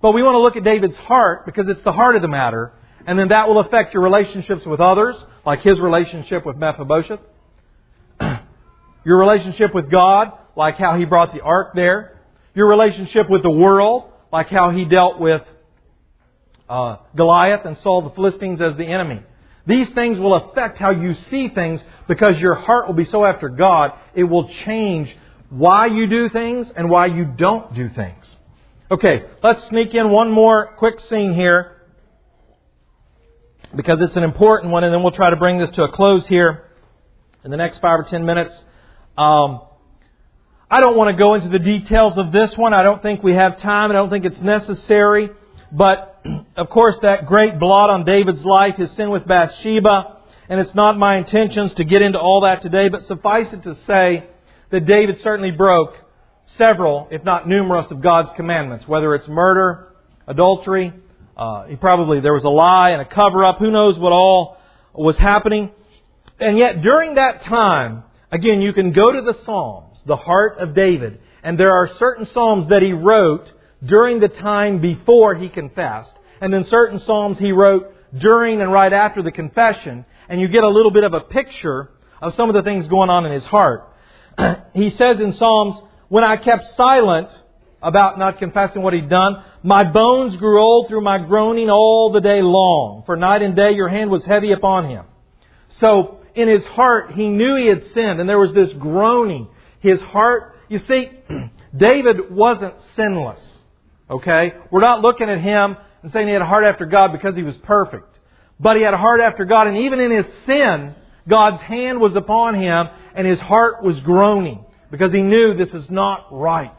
But we want to look at David's heart because it's the heart of the matter. And then that will affect your relationships with others, like his relationship with Mephibosheth. Your relationship with God, like how He brought the ark there. Your relationship with the world, like how He dealt with uh, Goliath and saw the Philistines as the enemy. These things will affect how you see things because your heart will be so after God, it will change why you do things and why you don't do things. Okay, let's sneak in one more quick scene here because it's an important one, and then we'll try to bring this to a close here in the next five or ten minutes. Um, I don't want to go into the details of this one. I don't think we have time. I don't think it's necessary. But, of course, that great blot on David's life, his sin with Bathsheba, and it's not my intentions to get into all that today, but suffice it to say that David certainly broke several, if not numerous, of God's commandments, whether it's murder, adultery, uh, he probably, there was a lie and a cover-up, who knows what all was happening. And yet, during that time, again, you can go to the Psalms, the heart of David, and there are certain Psalms that he wrote during the time before he confessed, and then certain Psalms he wrote during and right after the confession, and you get a little bit of a picture of some of the things going on in his heart. He says in Psalms, when I kept silent about not confessing what he'd done, my bones grew old through my groaning all the day long. For night and day your hand was heavy upon him. So in his heart he knew he had sinned, and there was this groaning. His heart, you see, David wasn't sinless. Okay? We're not looking at him and saying he had a heart after God because he was perfect. But he had a heart after God, and even in his sin, God's hand was upon him and his heart was groaning because he knew this is not right.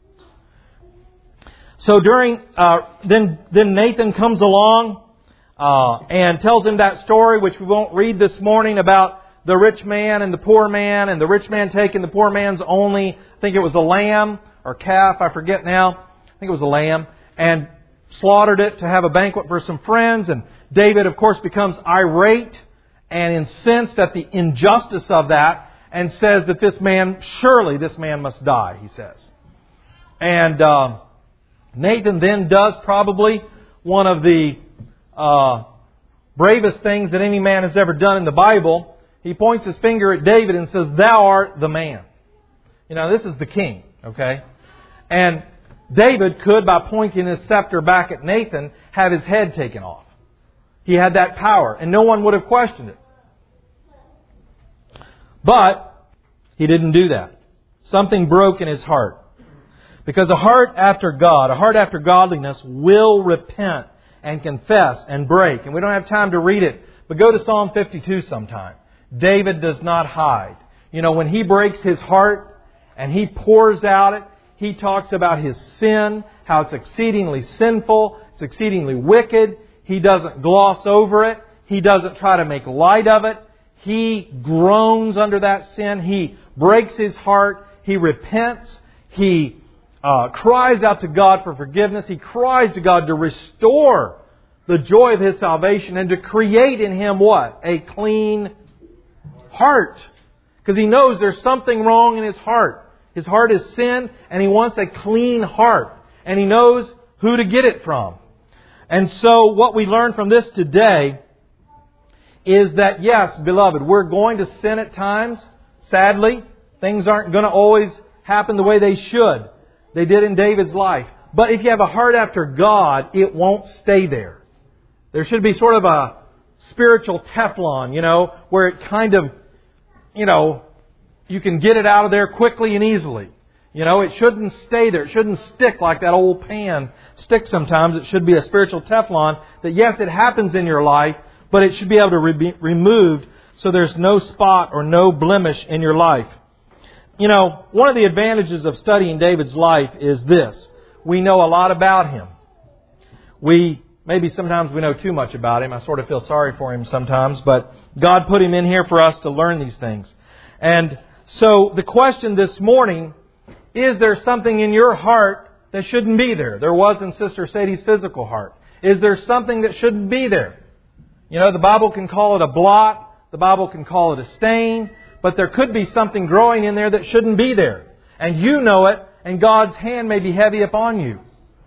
So during, uh, then, then Nathan comes along uh, and tells him that story, which we won't read this morning, about the rich man and the poor man, and the rich man taking the poor man's only, I think it was a lamb or calf, I forget now. I think it was a lamb, and slaughtered it to have a banquet for some friends. And David, of course, becomes irate and incensed at the injustice of that, and says that this man, surely this man must die, he says. And uh, Nathan then does probably one of the uh, bravest things that any man has ever done in the Bible. He points his finger at David and says, "Thou art the man." You know, this is the king, okay? And David could, by pointing his scepter back at Nathan, have his head taken off. He had that power, and no one would have questioned it. But he didn't do that. Something broke in his heart. Because a heart after God, a heart after godliness, will repent and confess and break. And we don't have time to read it, but go to Psalm fifty-two sometime. David does not hide. You know, when he breaks his heart and he pours out it, he talks about his sin, how it's exceedingly sinful, it's exceedingly wicked. He doesn't gloss over it. He doesn't try to make light of it. He groans under that sin. He breaks his heart. He repents. He uh, cries out to God for forgiveness. He cries to God to restore the joy of his salvation and to create in him what? A clean heart. Because he knows there's something wrong in his heart. His heart is sin, and he wants a clean heart. And he knows who to get it from. And so what we learn from this today is that, yes, beloved, we're going to sin at times. Sadly, things aren't going to always happen the way they should. They did in David's life. But if you have a heart after God, it won't stay there. There should be sort of a spiritual Teflon, you know, where it kind of, you know, you can get it out of there quickly and easily. You know, it shouldn't stay there. It shouldn't stick like that old pan sticks sometimes. It should be a spiritual Teflon that, yes, it happens in your life, but it should be able to be removed so there's no spot or no blemish in your life. You know, one of the advantages of studying David's life is this. We know a lot about him. We, maybe sometimes we know too much about him. I sort of feel sorry for him sometimes, but God put him in here for us to learn these things. And so the question this morning, is there something in your heart that shouldn't be there? There was in Sister Sadie's physical heart. Is there something that shouldn't be there? You know, the Bible can call it a blot. The Bible can call it a stain. But there could be something growing in there that shouldn't be there. And you know it, and God's hand may be heavy upon you.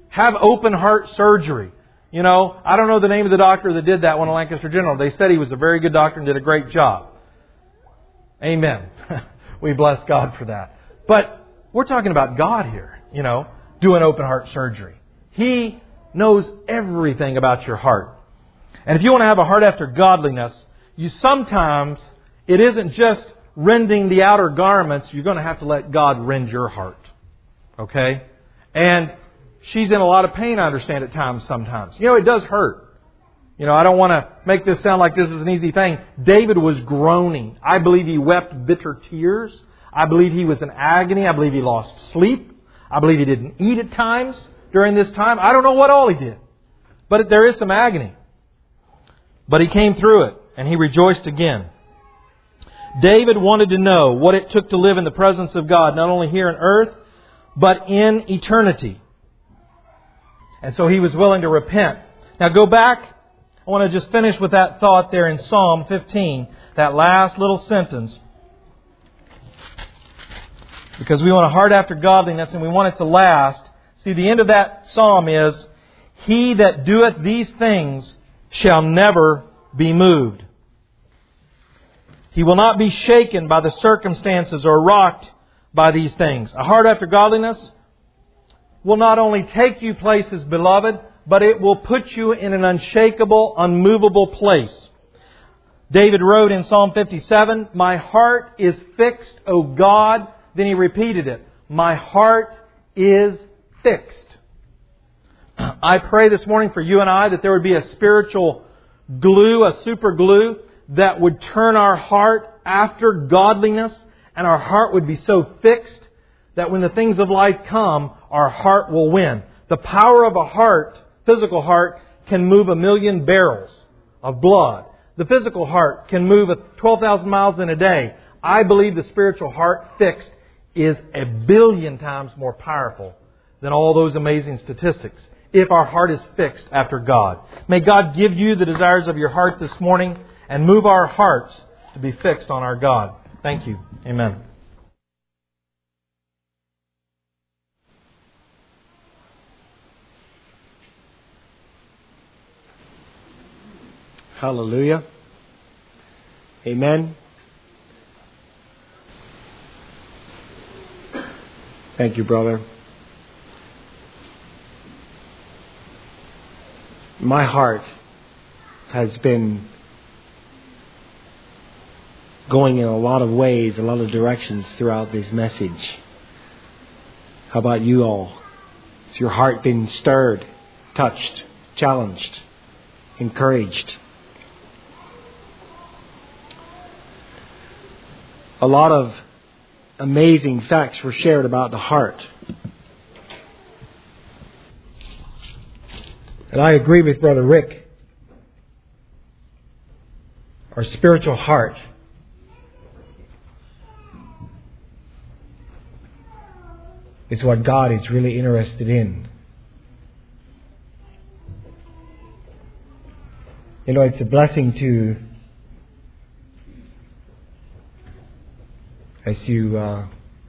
have open heart surgery. You know, I don't know the name of the doctor that did that one at Lancaster General. They said he was a very good doctor and did a great job. Amen. We bless God for that. But we're talking about God here, you know, doing open heart surgery. He knows everything about your heart. And if you want to have a heart after godliness, you sometimes, it isn't just rending the outer garments, you're going to have to let God rend your heart. Okay? And she's in a lot of pain, I understand, at times sometimes. You know, it does hurt. You know, I don't want to make this sound like this is an easy thing. David was groaning. I believe he wept bitter tears. I believe he was in agony. I believe he lost sleep. I believe he didn't eat at times during this time. I don't know what all he did. But there is some agony. But he came through it, and he rejoiced again. David wanted to know what it took to live in the presence of God, not only here on earth, but in eternity. And so he was willing to repent. Now go back. I want to just finish with that thought there in Psalm fifteen, that last little sentence. Because we want a heart after godliness and we want it to last. See, the end of that psalm is, He that doeth these things shall never be moved. He will not be shaken by the circumstances or rocked by these things. A heart after godliness will not only take you places, beloved, but it will put you in an unshakable, unmovable place. David wrote in Psalm fifty-seven, My heart is fixed, O God. Then he repeated it. My heart is fixed. I pray this morning for you and I that there would be a spiritual glue, a super glue, that would turn our heart after godliness, and our heart would be so fixed that when the things of life come, our heart will win. The power of a heart, physical heart, can move a million barrels of blood. The physical heart can move twelve thousand miles in a day. I believe the spiritual heart fixed is a billion times more powerful than all those amazing statistics, if our heart is fixed after God. May God give you the desires of your heart this morning and move our hearts to be fixed on our God. Thank you. Amen. Hallelujah. Amen. Thank you, brother. My heart has been going in a lot of ways, a lot of directions throughout this message. How about you all? Has your heart been stirred, touched, challenged, encouraged? A lot of amazing facts were shared about the heart. And I agree with Brother Rick. Our spiritual heart is what God is really interested in. You know, it's a blessing to, as you uh,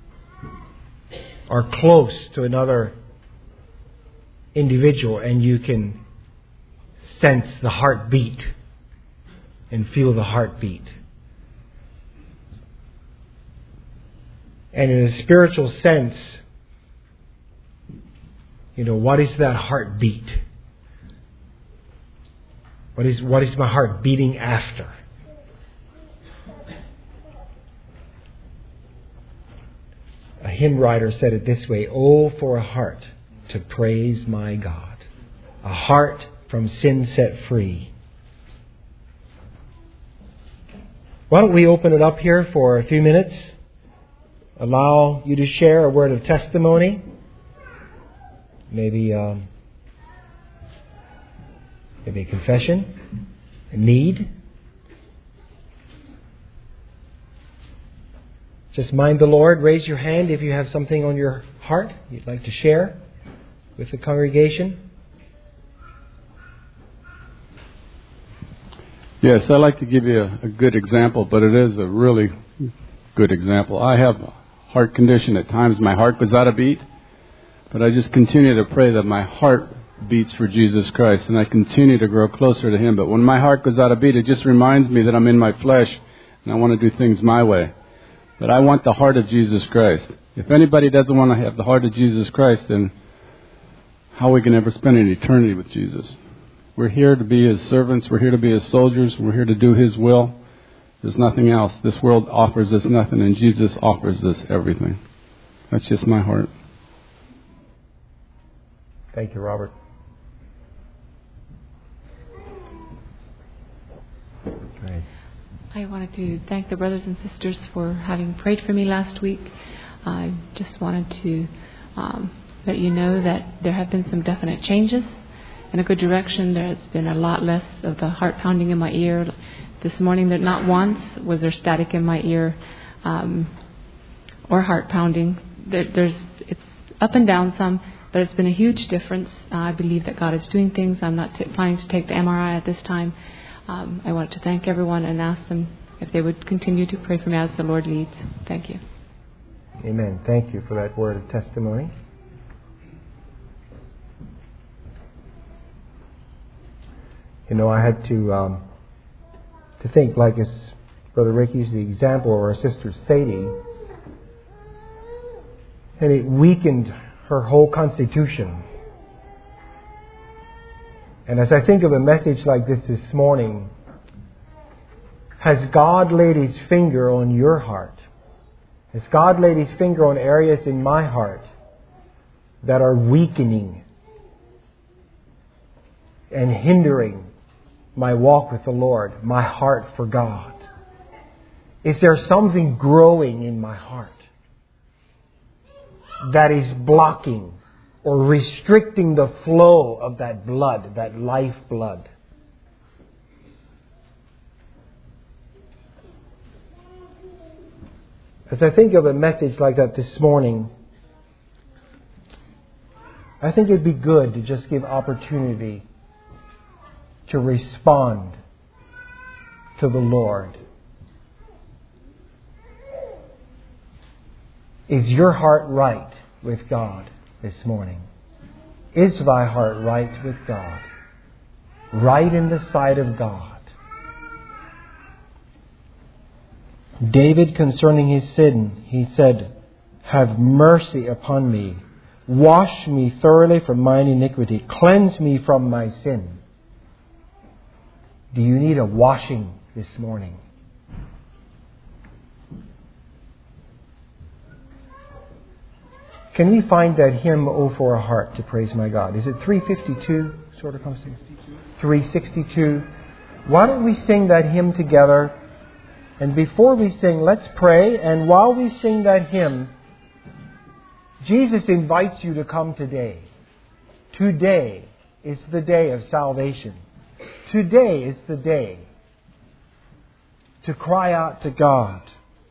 are close to another individual and you can sense the heartbeat and feel the heartbeat. And in a spiritual sense, you know, what is that heartbeat? What is what is my heart beating after? A hymn writer said it this way, "Oh, for a heart to praise my God, a heart from sin set free." Why don't we open it up here for a few minutes? Allow you to share a word of testimony. Maybe, um, maybe a confession, a need. Just mind the Lord. Raise your hand if you have something on your heart you'd like to share with the congregation. Yes, I'd like to give you a, a good example, but it is a really good example. I have a heart condition. At times my heart goes out of beat. But I just continue to pray that my heart beats for Jesus Christ, and I continue to grow closer to Him. But when my heart goes out of beat, it just reminds me that I'm in my flesh, and I want to do things my way. But I want the heart of Jesus Christ. If anybody doesn't want to have the heart of Jesus Christ, then how are we going to ever spend an eternity with Jesus? We're here to be His servants. We're here to be His soldiers. We're here to do His will. There's nothing else. This world offers us nothing, and Jesus offers us everything. That's just my heart. Thank you, Robert. Great. I wanted to thank the brothers and sisters for having prayed for me last week. I just wanted to um, let you know that there have been some definite changes in a good direction. There has been a lot less of the heart pounding in my ear. This morning, that not once was there static in my ear um, or heart pounding. There, there's it's up and down some, but it's been a huge difference. Uh, I believe that God is doing things. I'm not t- planning to take the M R I at this time. Um, I wanted to thank everyone and ask them if they would continue to pray for me as the Lord leads. Thank you. Amen. Thank you for that word of testimony. You know, I had to um, to think, like as Brother Rick used the example, or our sister Sadie, and it weakened her whole constitution. And as I think of a message like this this morning, has God laid His finger on your heart? Has God laid His finger on areas in my heart that are weakening and hindering my walk with the Lord, my heart for God? Is there something growing in my heart that is blocking or restricting the flow of that blood, that life blood? As I think of a message like that this morning, I think it'd be good to just give opportunity to respond to the Lord. Is your heart right with God this morning? Is thy heart right with God? Right in the sight of God? David, concerning his sin, he said, "Have mercy upon me. Wash me thoroughly from mine iniquity. Cleanse me from my sin." Do you need a washing this morning? Can we find that hymn, "Oh for a Heart to Praise My God"? Is it three fifty-two? Sort of comes to three sixty-two. Why don't we sing that hymn together? And before we sing, let's pray. And while we sing that hymn, Jesus invites you to come today. Today is the day of salvation. Today is the day to cry out to God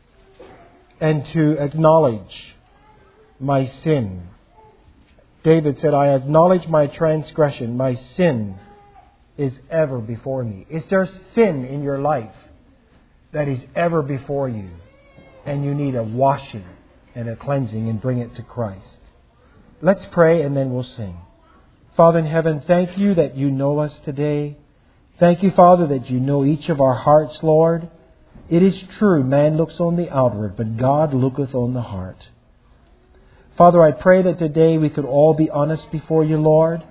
and to acknowledge my sin. David said, "I acknowledge my transgression. My sin is ever before me." Is there sin in your life that is ever before you, and you need a washing and a cleansing, and bring it to Christ? Let's pray and then we'll sing. Father in heaven, thank you that you know us today. Thank you, Father, that you know each of our hearts, Lord. It is true, man looks on the outward, but God looketh on the heart. Father, I pray that today we could all be honest before you, Lord.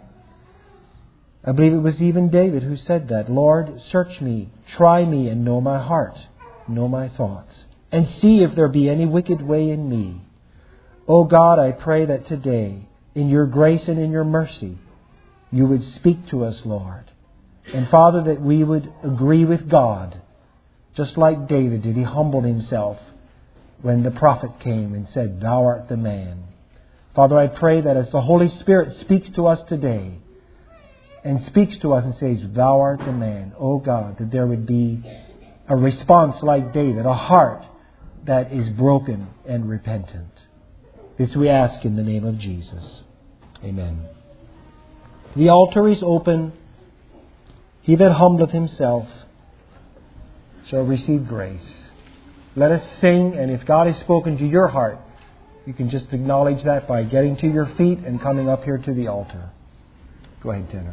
I believe it was even David who said that. "Lord, search me, try me, and know my heart, know my thoughts, and see if there be any wicked way in me." Oh God, I pray that today, in your grace and in your mercy, you would speak to us, Lord. And Father, that we would agree with God, just like David did. He humbled himself when the prophet came and said, "Thou art the man." Father, I pray that as the Holy Spirit speaks to us today, and speaks to us and says, "Thou art the man," oh God, that there would be a response like David, a heart that is broken and repentant. This we ask in the name of Jesus. Amen. The altar is open. He that humbleth himself shall receive grace. Let us sing, and if God has spoken to your heart, You can just acknowledge that by getting to your feet and coming up here to the altar. Go ahead, tenor.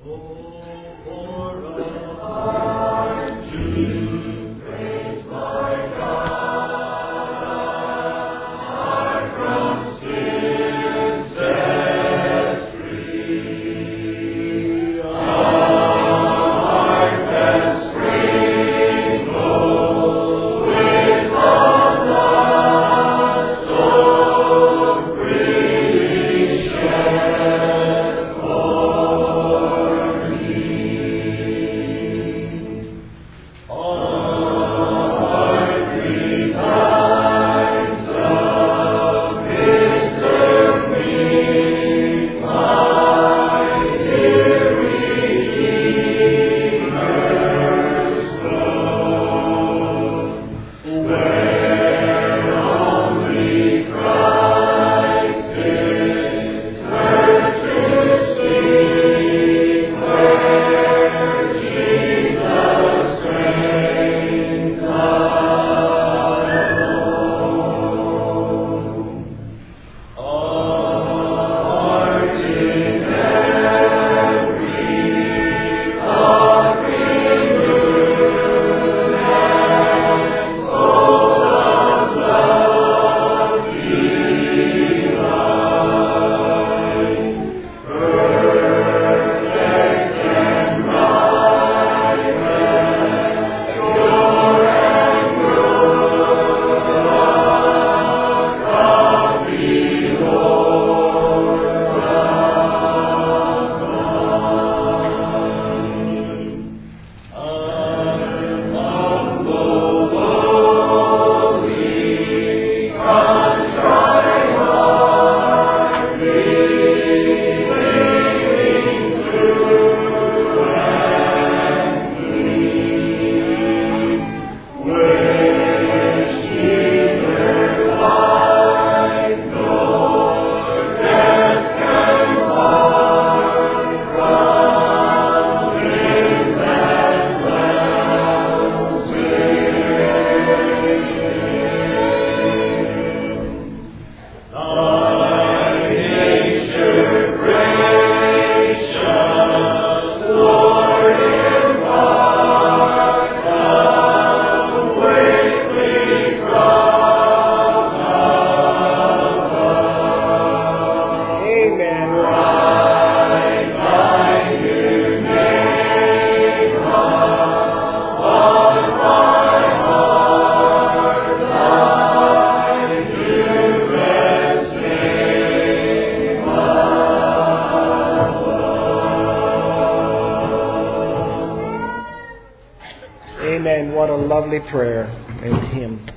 Amen. What a lovely prayer and hymn.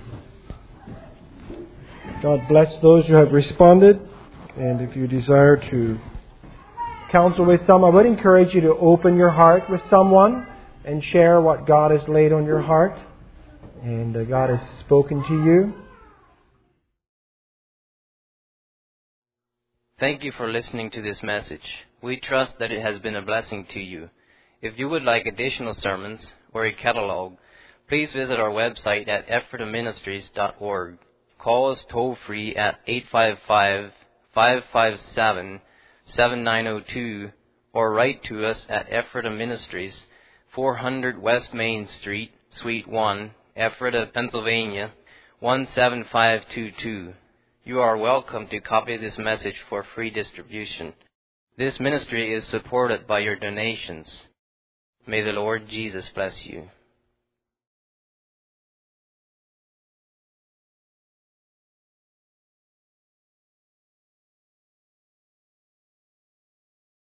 God bless those who have responded. And if you desire to counsel with someone, I would encourage you to open your heart with someone and share what God has laid on your heart and uh, God has spoken to you. Thank you for listening to this message. We trust that it has been a blessing to you. If you would like additional sermons or a catalog, please visit our website at ephrata ministries dot org. Call us toll-free at eight five five, five five seven, seven nine zero two or write to us at Ephrata Ministries, four hundred West Main Street, Suite one, Ephrata, Pennsylvania, one seven five two two. You are welcome to copy this message for free distribution. This ministry is supported by your donations. May the Lord Jesus bless you.